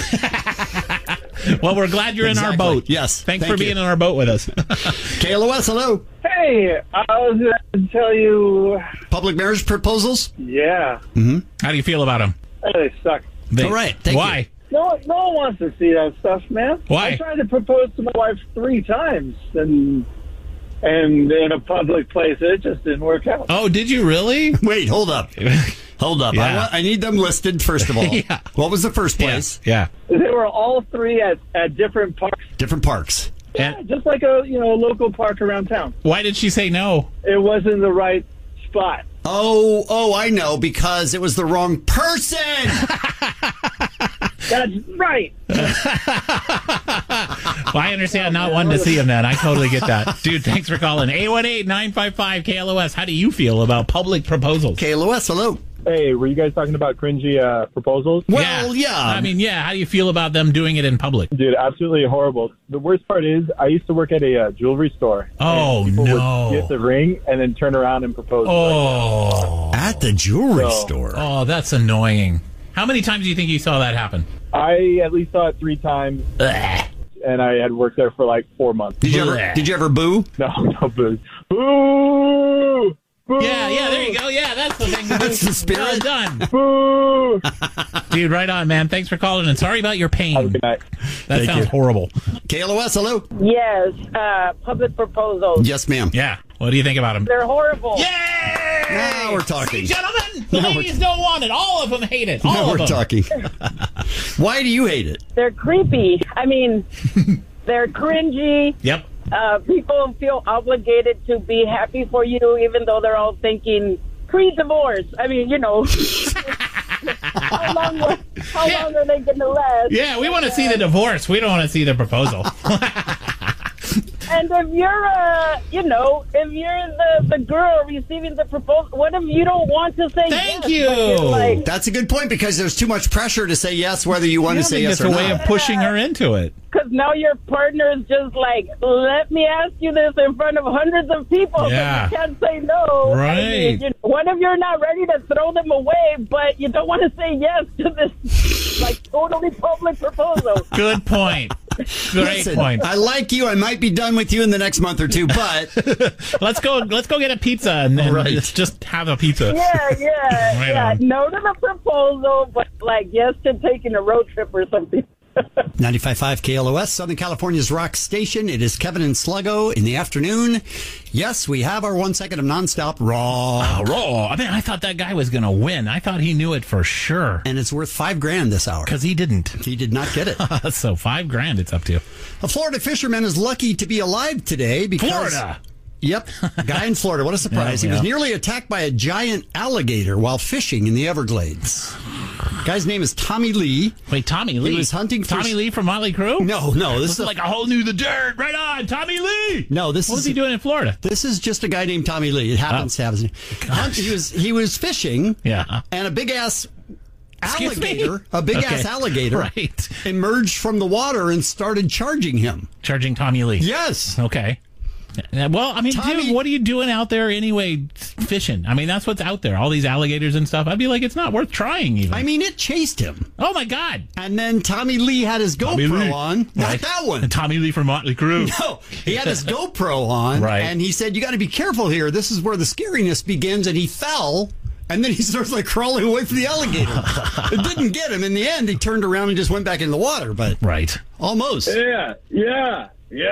Well, we're glad you're in our boat. Yes. Thanks for being in our boat with us. KLOS, hello. Hey, I was going to tell you... Public marriage proposals? Yeah. Mm-hmm. How do you feel about them? They suck. All right. Why? No one wants to see that stuff, man. Why? I tried to propose to my wife 3 times, and and in a public place. It just didn't work out. Oh, did you really? Wait, hold up. Hold up. Yeah. I need them listed, first of all. Yeah. What was the first place? Yeah. They were all three at different parks. Different parks. Yeah, just like a local park around town. Why did she say no? It wasn't the right spot. Oh, I know, because it was the wrong person. That's right. Well, I understand not wanting to see him then. I totally get that. Dude, thanks for calling. 818-955-KLOS. How do you feel about public proposals? KLOS, hello. Hey, were you guys talking about cringy proposals? Well, yeah. I mean, yeah. How do you feel about them doing it in public? Dude, absolutely horrible. The worst part is I used to work at a jewelry store. Oh, and people no. would get the ring and then turn around and propose. Oh. At the jewelry store. Oh, that's annoying. How many times do you think you saw that happen? I at least saw it 3 times. Ugh. And I had worked there for like 4 months. Did you ever boo? No boo. Boo! Boo! Yeah, there you go. Yeah, that's the thing. That's the spirit. Well done. Boo! Dude, right on, man. Thanks for calling, and sorry about your pain. Have a good night. That sounds horrible. KLOS, hello. Yes, public proposals. Yes, ma'am. Yeah. What do you think about them? They're horrible. Yay! Now we're talking. See, gentlemen, the ladies don't want it. All of them hate it. All Now of we're them. talking. Why do you hate it? They're creepy. I mean, they're cringy. Yep. People feel obligated to be happy for you, even though they're all thinking pre-divorce. I mean, how long are they going to last? Yeah, we want to see the divorce. We don't want to see the proposal. And if you're, if you're the girl receiving the proposal, what if you don't want to say Thank yes? you. But you're like, That's a good point, because there's too much pressure to say yes, whether you want to say yes or it's a not. way of pushing her into it. because now your partner is just like, let me ask you this in front of hundreds of people. Yeah. But you can't say no. Right. What if you're not ready to throw them away, but you don't want to say yes to this like totally public proposal? Good point. Great Listen, point. I like you. I might be done with you in the next month or two, but Let's go get a pizza and then Right. just have a pizza. Yeah. Right on. No to the proposal, but like yes to taking a road trip or something. 95.5 KLOS, Southern California's rock station. It is Kevin and Sluggo in the afternoon. Yes, we have our 1 second of nonstop raw. Raw. I mean, I thought that guy was going to win. I thought he knew it for sure. And it's worth $5,000 this hour. Because he didn't. He did not get it. So $5,000 it's up to. A Florida fisherman is lucky to be alive today because... Florida. Yep. Guy in Florida. What a surprise. Yeah, He was yeah. nearly attacked by a giant alligator while fishing in the Everglades. Guy's name is Tommy Lee. Wait, Tommy Lee? He was hunting for... Tommy Lee from Motley Crue? No. This is like a whole new The Dirt. Right on, Tommy Lee. No, this What was is... he doing in Florida? This is just a guy named Tommy Lee. It happens to have his name. He was fishing. Yeah. And a big ass Excuse me? alligator, a big ass Okay. alligator, Right. emerged from the water and started charging him. Charging Tommy Lee. Yes. Okay. Well, I mean, Tommy- dude, what are you doing out there anyway fishing? I mean, that's what's out there. All these alligators and stuff. I'd be like, it's not worth trying even. I mean, it chased him. Oh, my God. And then Tommy Lee had his Tommy GoPro Lee. on. Not Right. that one. And Tommy Lee from Motley Crue. No, he had his GoPro on, Right. and he said, "You got to be careful here. This is where the scariness begins." And he fell, and then he starts like crawling away from the alligator. It didn't get him. In the end, he turned around and just went back in the water, but Right. almost. Yeah.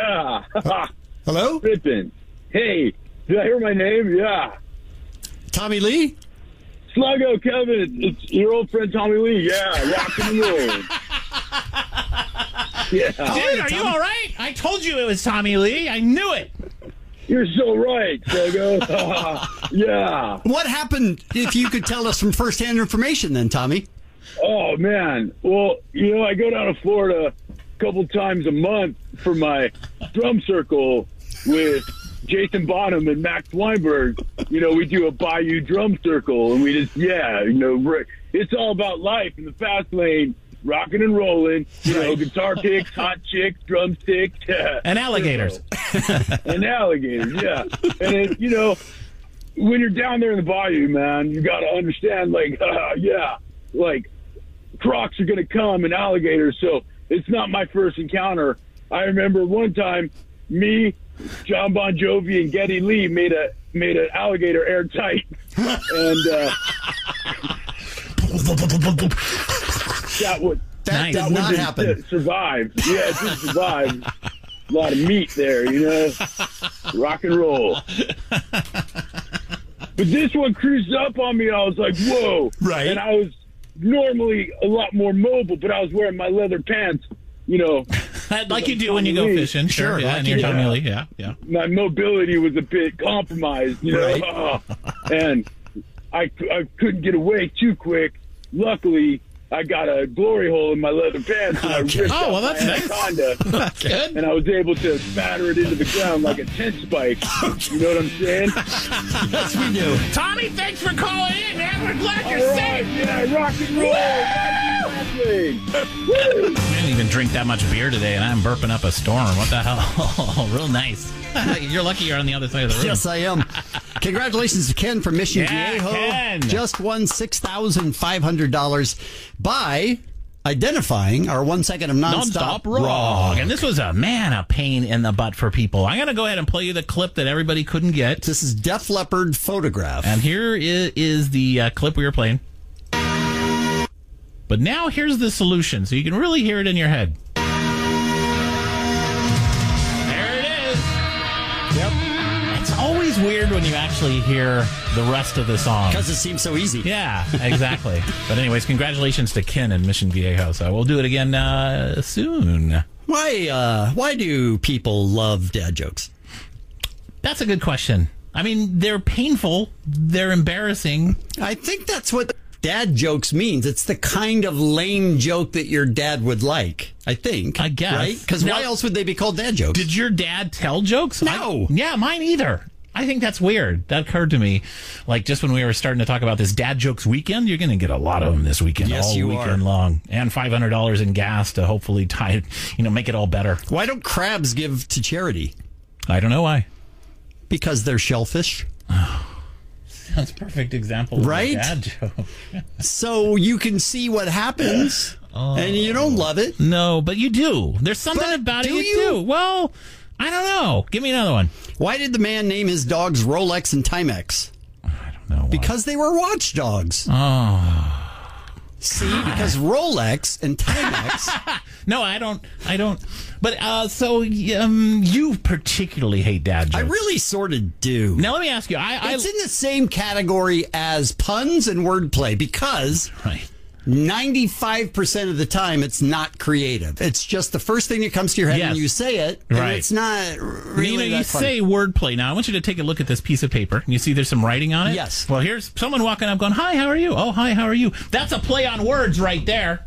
Hello, Pippin. Hey, did I hear my name? Yeah. Tommy Lee. Sluggo, Kevin, it's your old friend Tommy Lee. Yeah, rocking and rolling. Yeah. Dude, are you all right? I told you it was Tommy Lee. I knew it. You're so right, Sluggo. Yeah. What happened? If you could tell us from firsthand information, then Tommy. Oh, man. Well, I go down to Florida a couple times a month for my drum circle with Jason Bonham and Max Weinberg. We do a Bayou drum circle, and we just, it's all about life in the fast lane, rocking and rolling, guitar picks, hot chicks, drumsticks. And alligators. And alligators, yeah. And, when you're down there in the Bayou, man, you got to understand, like crocs are going to come and alligators, so it's not my first encounter. I remember one time, me, John Bon Jovi, and Geddy Lee made an alligator airtight, and that would That did one not didn't happen. survive. Yeah, it didn't survive. A lot of meat there, rock and roll. But this one cruised up on me, and I was like, whoa. Right. And I was normally a lot more mobile, but I was wearing my leather pants, like you do when you go fishing. Sure, yeah, and your Tommy Lee, yeah. My mobility was a bit compromised, Right. And I couldn't get away too quick. Luckily, I got a glory hole in my leather pants, and I ripped out my Anaconda, That's good. and I was able to batter it into the ground like a tent spike. You know what I'm saying? Yes, we do. Tommy, thanks for calling in, man. We're glad you're All safe. right, yeah, rock and roll. I didn't even drink that much beer today, and I'm burping up a storm. What the hell? Real nice. You're lucky you're on the other side of the room. Yes, I am. Congratulations to Ken from Mission Viejo. Ken. Just won $6,500 by identifying our 1 second of nonstop wrong. And this was a pain in the butt for people. I'm going to go ahead and play you the clip that everybody couldn't get. This is Def Leppard Photograph. And here is the clip we were playing. But now here's the solution, so you can really hear it in your head. There it is. Yep. It's always weird when you actually hear the rest of the song. Because it seems so easy. Yeah, exactly. But anyways, congratulations to Ken in Mission Viejo. So we'll do it again soon. Why do people love dad jokes? That's a good question. I mean, they're painful. They're embarrassing. I think that's what dad jokes means. It's the kind of lame joke that your dad would like, I think. I guess. Right? Because why else would they be called dad jokes? Did your dad tell jokes? No. Yeah, mine either. I think that's weird. That occurred to me, like just when we were starting to talk about this Dad Jokes weekend. You're going to get a lot of them this weekend, yes, all you weekend are. long, and $500 in gas to hopefully make it all better. Why don't crabs give to charity? I don't know why. Because they're shellfish. That's a perfect example of right? a dad joke. So you can see what happens, and you don't love it. No, but you do. There's something about it you do. Well, I don't know. Give me another one. Why did the man name his dogs Rolex and Timex? I don't know. Why. Because they were watchdogs. Oh. See, because Rolex and Timex. No, I don't. But so you particularly hate dad jokes. I really sort of do. Now let me ask you. It's in the same category as puns and wordplay because 95% of the time it's not creative. It's just the first thing that comes to your head when you say it, and it's not really you say wordplay. Now I want you to take a look at this piece of paper. You see there's some writing on it? Yes. Well, here's someone walking up going, "Hi, how are you?" "Oh, hi, how are you?" That's a play on words right there.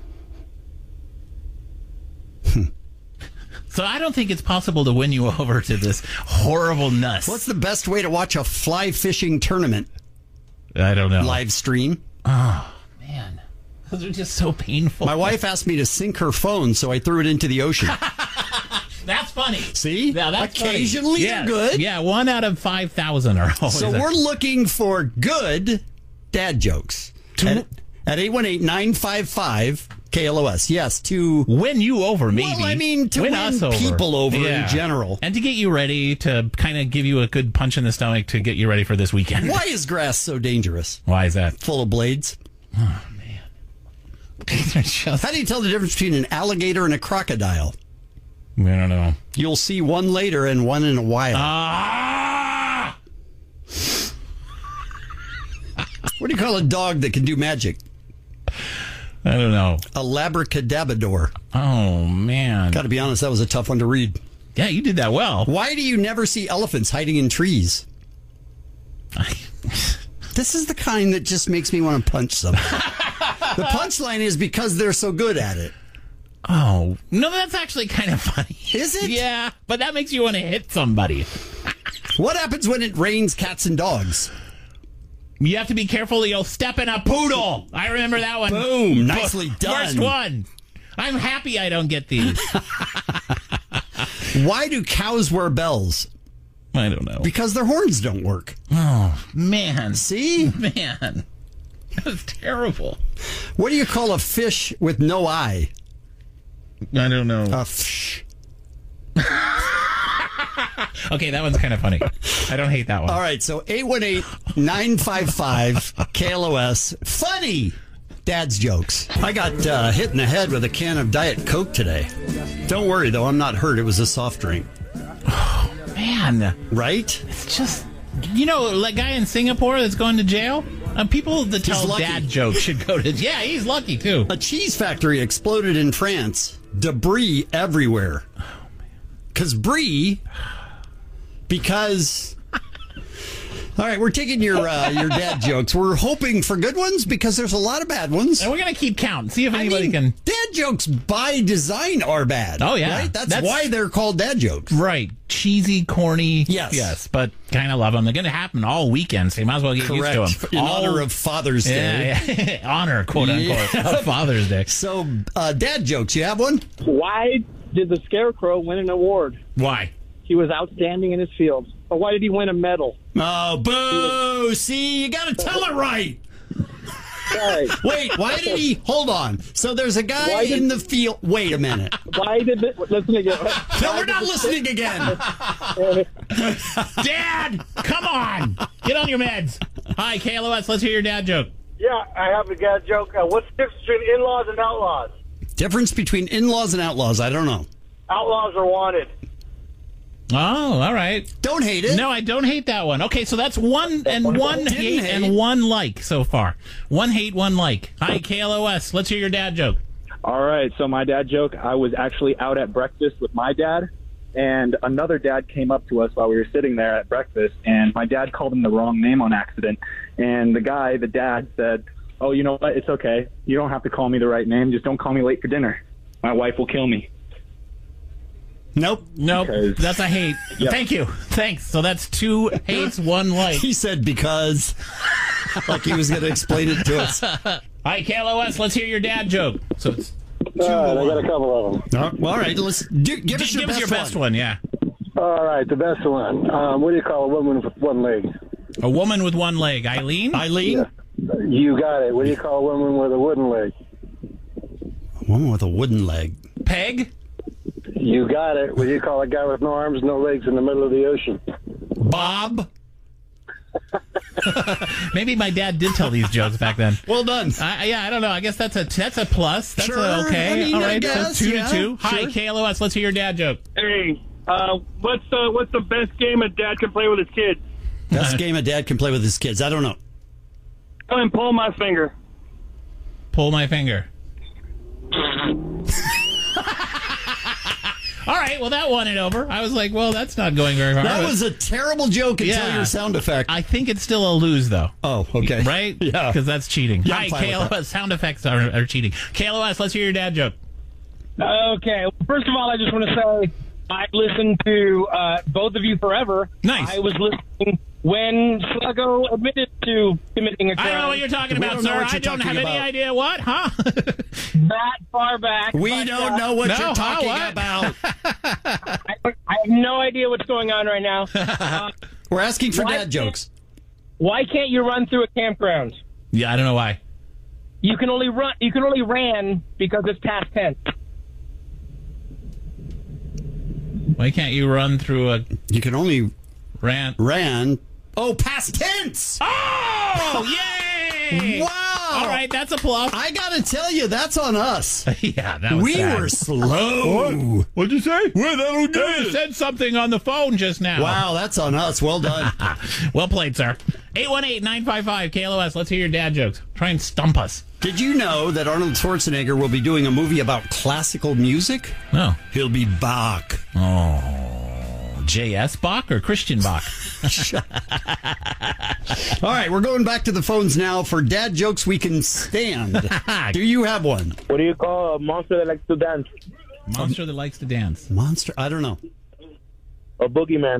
So I don't think it's possible to win you over to this horribleness. What's the best way to watch a fly fishing tournament? I don't know. Live stream. Oh, man. Those are just so painful. My wife asked me to sink her phone, so I threw it into the ocean. That's funny. See? Yeah, that's occasionally funny. they're good. Yeah, 1 out of 5,000 are always. So we're looking for good dad jokes at 818-955-KLOS. Yes, to win you over, maybe. Well, I mean, to win win us over. people over in general. And to get you ready, to kind of give you a good punch in the stomach to get you ready for this weekend. Why is grass so dangerous? Why is that? Full of blades. Oh, man. How do you tell the difference between an alligator and a crocodile? I don't know. You'll see one later and one in a while. What do you call a dog that can do magic? I don't know. A labracadabrador. Oh, man. Got to be honest, that was a tough one to read. Yeah, you did that well. Why do you never see elephants hiding in trees? This is the kind that just makes me want to punch something. The punchline is because they're so good at it. Oh, no, that's actually kind of funny. Is it? Yeah, but that makes you want to hit somebody. What happens when it rains cats and dogs? You have to be careful or you'll step in a poodle. I remember that one. Boom. Nicely done. First one. I'm happy I don't get these. Why do cows wear bells? I don't know. Because their horns don't work. Oh, man. See? Man. That was terrible. What do you call a fish with no eye? I don't know. A fish. Okay, that one's kind of funny. I don't hate that one. All right, so 818-955-KLOS. Funny dad's jokes. I got hit in the head with a can of Diet Coke today. Don't worry, though. I'm not hurt. It was a soft drink. Man. Right? It's just, that guy in Singapore that's going to jail? People that tell dad jokes should go to... Yeah, he's lucky, too. A cheese factory exploded in France. Debris everywhere. Oh, man. Because... All right, we're taking your dad jokes. We're hoping for good ones because there's a lot of bad ones. And we're going to keep count. See if anybody can... Dad jokes by design are bad. Oh, yeah. Right? That's why they're called dad jokes. Right. Cheesy, corny. Yes, but kind of love them. They're going to happen all weekend, so you might as well get used to them. In honor of Father's Day. Yeah. Honor, quote unquote, of Father's Day. So, dad jokes, you have one? Why did the Scarecrow win an award? Why? He was outstanding in his field. Or why did he win a medal? Oh, boo! See, you got to tell it right. Sorry. Wait, why did he... Hold on. So there's a guy in the field... Wait a minute. Why did it... Listen again. No, we're not listening again. Dad, come on. Get on your meds. Hi, KLOS. Let's hear your dad joke. Yeah, I have a dad joke. What's the difference between in-laws and outlaws? Difference between in-laws and outlaws? I don't know. Outlaws are wanted. Oh, all right. Don't hate it. No, I don't hate that one. Okay, so that's one hate and one like so far. One hate, one like. Hi, KLOS. Let's hear your dad joke. All right, so my dad joke, I was actually out at breakfast with my dad, and another dad came up to us while we were sitting there at breakfast, and my dad called him the wrong name on accident. And the dad said, oh, you know what? It's okay. You don't have to call me the right name. Just don't call me late for dinner. My wife will kill me. Nope. That's a hate. Yep. Thank you. Thanks. So that's two hates, one like. He said because. Like he was going to explain it to us. Hi, KLOS. Let's hear your dad joke. So it's I got a couple of them. All right. Give us your best one. Yeah. All right, the best one. What do you call a woman with one leg? A woman with one leg. Eileen? Eileen? Yeah. You got it. What do you call a woman with a wooden leg? A woman with a wooden leg. Peg? You got it. What do you call a guy with no arms, no legs in the middle of the ocean? Bob? Maybe my dad did tell these jokes back then. Well done. I don't know. I guess that's a plus. That's sure. Okay. All right. Guess, so 2-2. Hi, sure. KLOS. Let's hear your dad joke. Hey, what's the best game a dad can play with his kids? Best game a dad can play with his kids. I don't know. Go and pull my finger. Pull my finger. All right, well, that won it over. I was like, well, that's not going very far. That was a terrible joke until your sound effect. I think it's still a lose, though. Oh, okay. Right? Yeah. Because that's cheating. Yeah, Hi, KLOS. Sound effects are cheating. KLOS, let's hear your dad joke. Okay. Well, first of all, I just want to say I've listened to both of you forever. Nice. I was listening when Sluggo admitted to committing a crime. I don't know what you're talking about, sir. I don't have any idea what, huh? That far back. We don't know what you're talking about. I have no idea what's going on right now. We're asking for dad jokes. Why can't you run through a campground? Yeah, I don't know why. You can only run. You can only ran because it's past tense. Why can't you run through a... You can only... Ran. Oh, past tense! Oh, yay! Wow! All right, that's a plus. I gotta tell you, that's on us. Yeah, that was We bad. were slow. What'd you say? Well, that'll do You said something on the phone just now. Wow, that's on us. Well done. Well played, sir. 818-955-KLOS. Let's hear your dad jokes. Try and stump us. Did you know that Arnold Schwarzenegger will be doing a movie about classical music? No. He'll be Bach. Oh. J.S. Bach or Christian Bach? All right, we're going back to the phones now for dad jokes we can stand. Do you have one? What do you call a monster that likes to dance? Monster that likes to dance. Monster? I don't know. A boogeyman.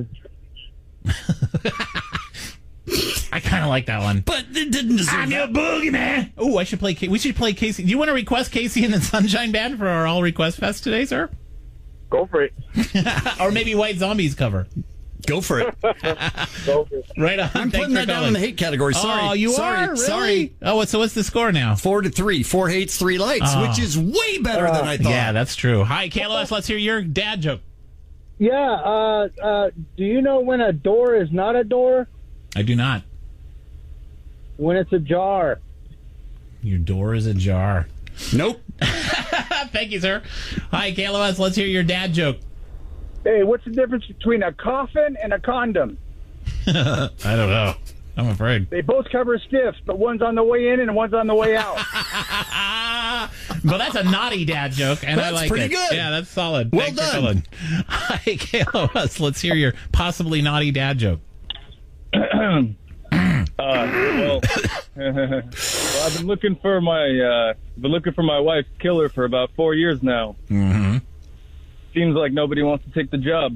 I kind of like that one. But it didn't deserve I'm your boogeyman. Oh, we should play Casey. Do you want to request Casey and the Sunshine Band for our All Request Fest today, sir? Go for it. Or maybe White Zombies cover. Go for it. Go for it. Right on. I'm putting that down in the hate category. Sorry. Oh, you are? Really? Sorry. Oh, so what's the score now? 4-3. 4 hates, 3 likes, which is way better than I thought. Yeah, that's true. Hi, KLOS. Let's hear your dad joke. Yeah. Do you know when a door is not a door? I do not. When it's a jar. Your door is ajar. Nope. Thank you, sir. Hi, KLOS. Let's hear your dad joke. Hey, what's the difference between a coffin and a condom? I don't know. I'm afraid. They both cover stiffs, but one's on the way in and one's on the way out. Well, that's a naughty dad joke, and I like it. That's pretty good. Yeah, that's solid. Well Thanks for done. calling. Hi, KLOS. Let's hear your possibly naughty dad joke. Well, I've been looking for my wife's killer for about 4 years now. Mm-hmm. Seems like nobody wants to take the job.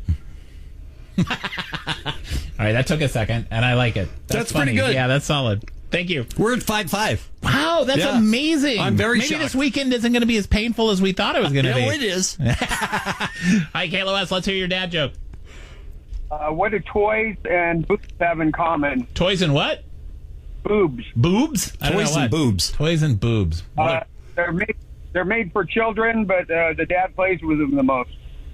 All right, that took a second, and I like it. That's pretty funny. good. Yeah, that's solid. Thank you. We're at 5-5. Wow, that's amazing. I'm very Maybe shocked. this weekend isn't going to be as painful as we thought it was going to be. No, it is. Hi, KLOS. Let's hear your dad joke. What do toys and boobs have in common? Toys and what? Boobs. Boobs? I don't Toys know and what. boobs. Toys and boobs. They're made for children, but the dad plays with them the most.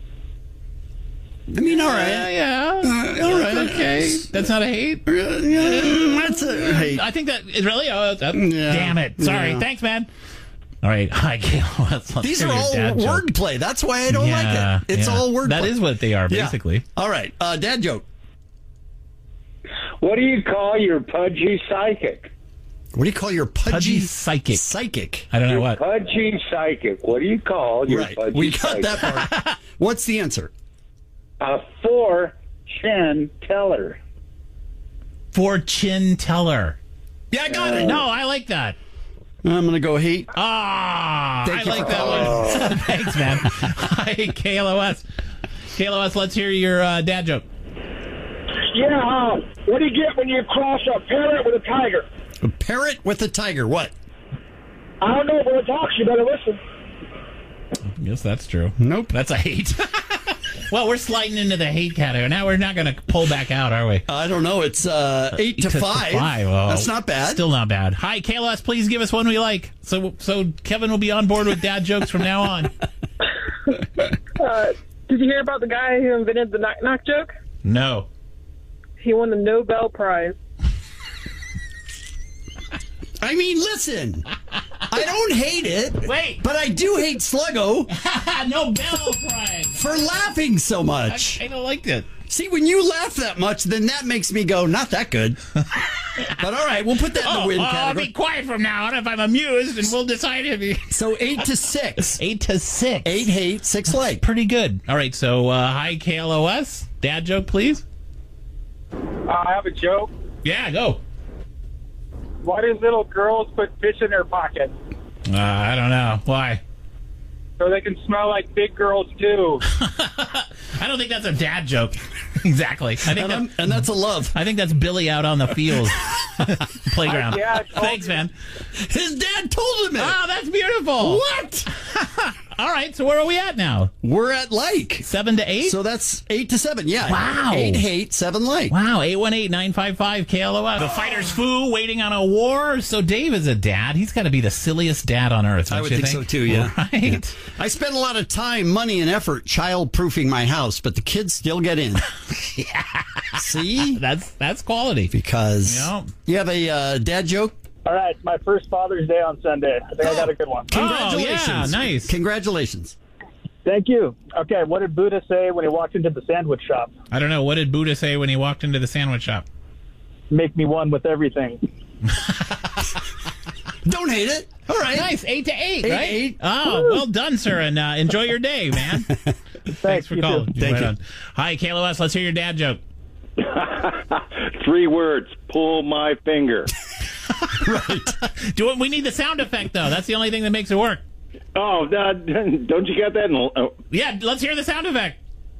I mean, all right. Yeah. All right. Okay. That's not a hate? That's a hate. I think that is really. Damn it. Sorry. Yeah. Thanks, man. All right. Hi, KLOS. These are all wordplay. That's why I don't like it. It's all wordplay. That is what they are, basically. Yeah. All right. Dad joke. What do you call your pudgy psychic? What do you call your Pudgy psychic. Psychic. I don't know Your what. pudgy psychic. What do you call your Right. pudgy We got psychic? that part. What's the answer? A 4-chin teller. 4-chin teller. Yeah, I got it. No, I like that. I'm going to go hate. Ah, Thank I you like for that one. Thanks, man. Hi, KLOS. KLOS, let's hear your dad joke. Yeah, what do you get when you cross a parrot with a tiger? A parrot with a tiger. What? I don't know, but it talks. You better listen. Yes, that's true. Nope. That's a hate. Well, we're sliding into the hate category. Now we're not going to pull back out, are we? I don't know. It's 8 to 5. Well, that's not bad. Still not bad. Hi, KLOS, please give us one we like. So Kevin will be on board with dad jokes from now on. Did you hear about the guy who invented the knock-knock joke? No. He won the Nobel Prize. I mean, listen. I don't hate it. Wait. But I do hate Sluggo Nobel Prize. for laughing so much. I don't like it. See, when you laugh that much, then that makes me go, not that good. But all right, we'll put that in the win I'll category. be quiet from now on if I'm amused, and we'll decide if you... So 8 to 6. 8 to 6. 8 hate, 6 like. Pretty good. All right, so hi, KLOS. Dad joke, please. I have a joke. Yeah, go. Why do little girls put fish in their pocket? I don't know. Why? So they can smell like big girls, too. I don't think that's a dad joke. Exactly. I think And that's a love. I think that's Billy out on the field. Playground. My dad told Thanks, me. man. His dad told him it. Oh, that's beautiful. What? All right, so where are we at now? We're at like 7 to 8? So that's 8 to 7. Yeah. Wow. 8 hate, 7 like. Wow, 818-955-KLOS. The fighter's foo waiting on a war. So Dave is a dad. He's got to be the silliest dad on earth. I would think so too, yeah. Right? Yeah. I spend a lot of time, money, and effort child-proofing my house, but the kids still get in. Yeah. See? That's quality. Because Yep. you have a dad joke? All right, my first Father's Day on Sunday. I think I got a good one. Congratulations. Oh, yeah, nice. Congratulations. Thank you. Okay, what did Buddha say when he walked into the sandwich shop? I don't know. What did Buddha say when he walked into the sandwich shop? Make me one with everything. Don't hate it. All right. Nice. 8 to 8, 8, right? 8. Oh, well done, sir, and enjoy your day, man. Thanks for you calling. too. Thank you. On. Hi, KLOS. Let's hear your dad joke. 3 words. Pull my finger. We need the sound effect, though. That's the only thing that makes it work. Oh, don't you got that? Yeah, let's hear the sound effect.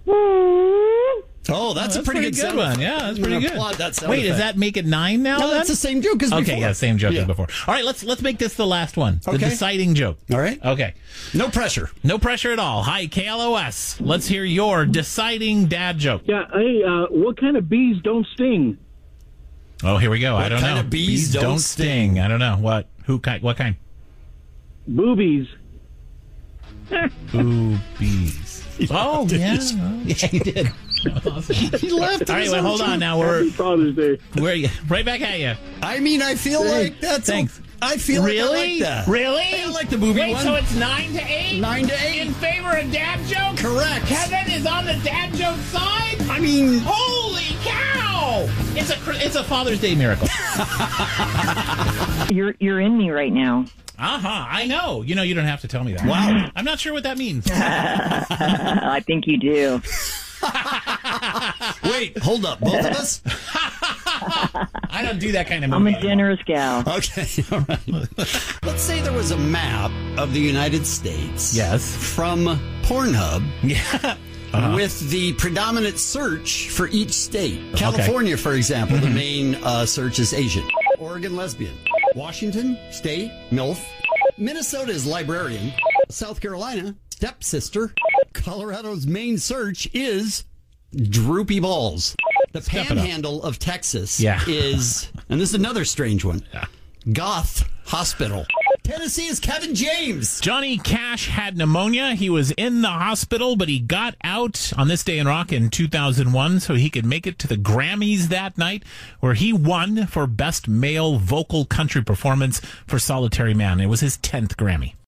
Oh, that's a pretty good good sound one. effect. Yeah, that's I'm pretty gonna good. applaud that sound Wait, effect. does that make it 9 now? No, then? that's the same joke as before. Okay, yeah, same joke Yeah. as before. All right, let's make this the last one. The Okay. deciding joke. All right. Okay. No pressure. No pressure at all. Hi, KLOS. Let's hear your deciding dad joke. Yeah, hey, what kind of bees don't sting? Oh, here we go. I don't kind know. of bees don't sting? I don't know. What? Who kind? What kind? Boobies. Boobies. Oh, yeah. Yeah, he did. Awesome. He laughed. All right, well, hold on. Now we're Happy Father's Day. right back at you. I mean, I feel like that's Thanks. I feel like I Really? like that. Really? I like the movie Wait, one. so it's 9-8? 9-8. In favor of dad jokes? Correct. Kevin is on the dad joke side? I mean... Holy cow! It's a Father's Day miracle. You're in me right now. I know. You don't have to tell me that. Wow. I'm not sure what that means. I think you do. Wait, hold up. Both of us? I don't do that kind of I'm movie. a generous gal. Okay, all right. Let's say there was a map of the United States. Yes. From Pornhub. Yeah. With the predominant search for each state. California, for example, the main search is Asian. Oregon, lesbian. Washington, state, MILF. Minnesota is librarian. South Carolina, stepsister. Colorado's main search is droopy balls. The panhandle of Texas is, and this is another strange one, goth hospital. Tennessee is Kevin James. Johnny Cash had pneumonia. He was in the hospital, but he got out on this day in rock in 2001 so he could make it to the Grammys that night, where he won for Best Male Vocal Country Performance for Solitary Man. It was his 10th Grammy.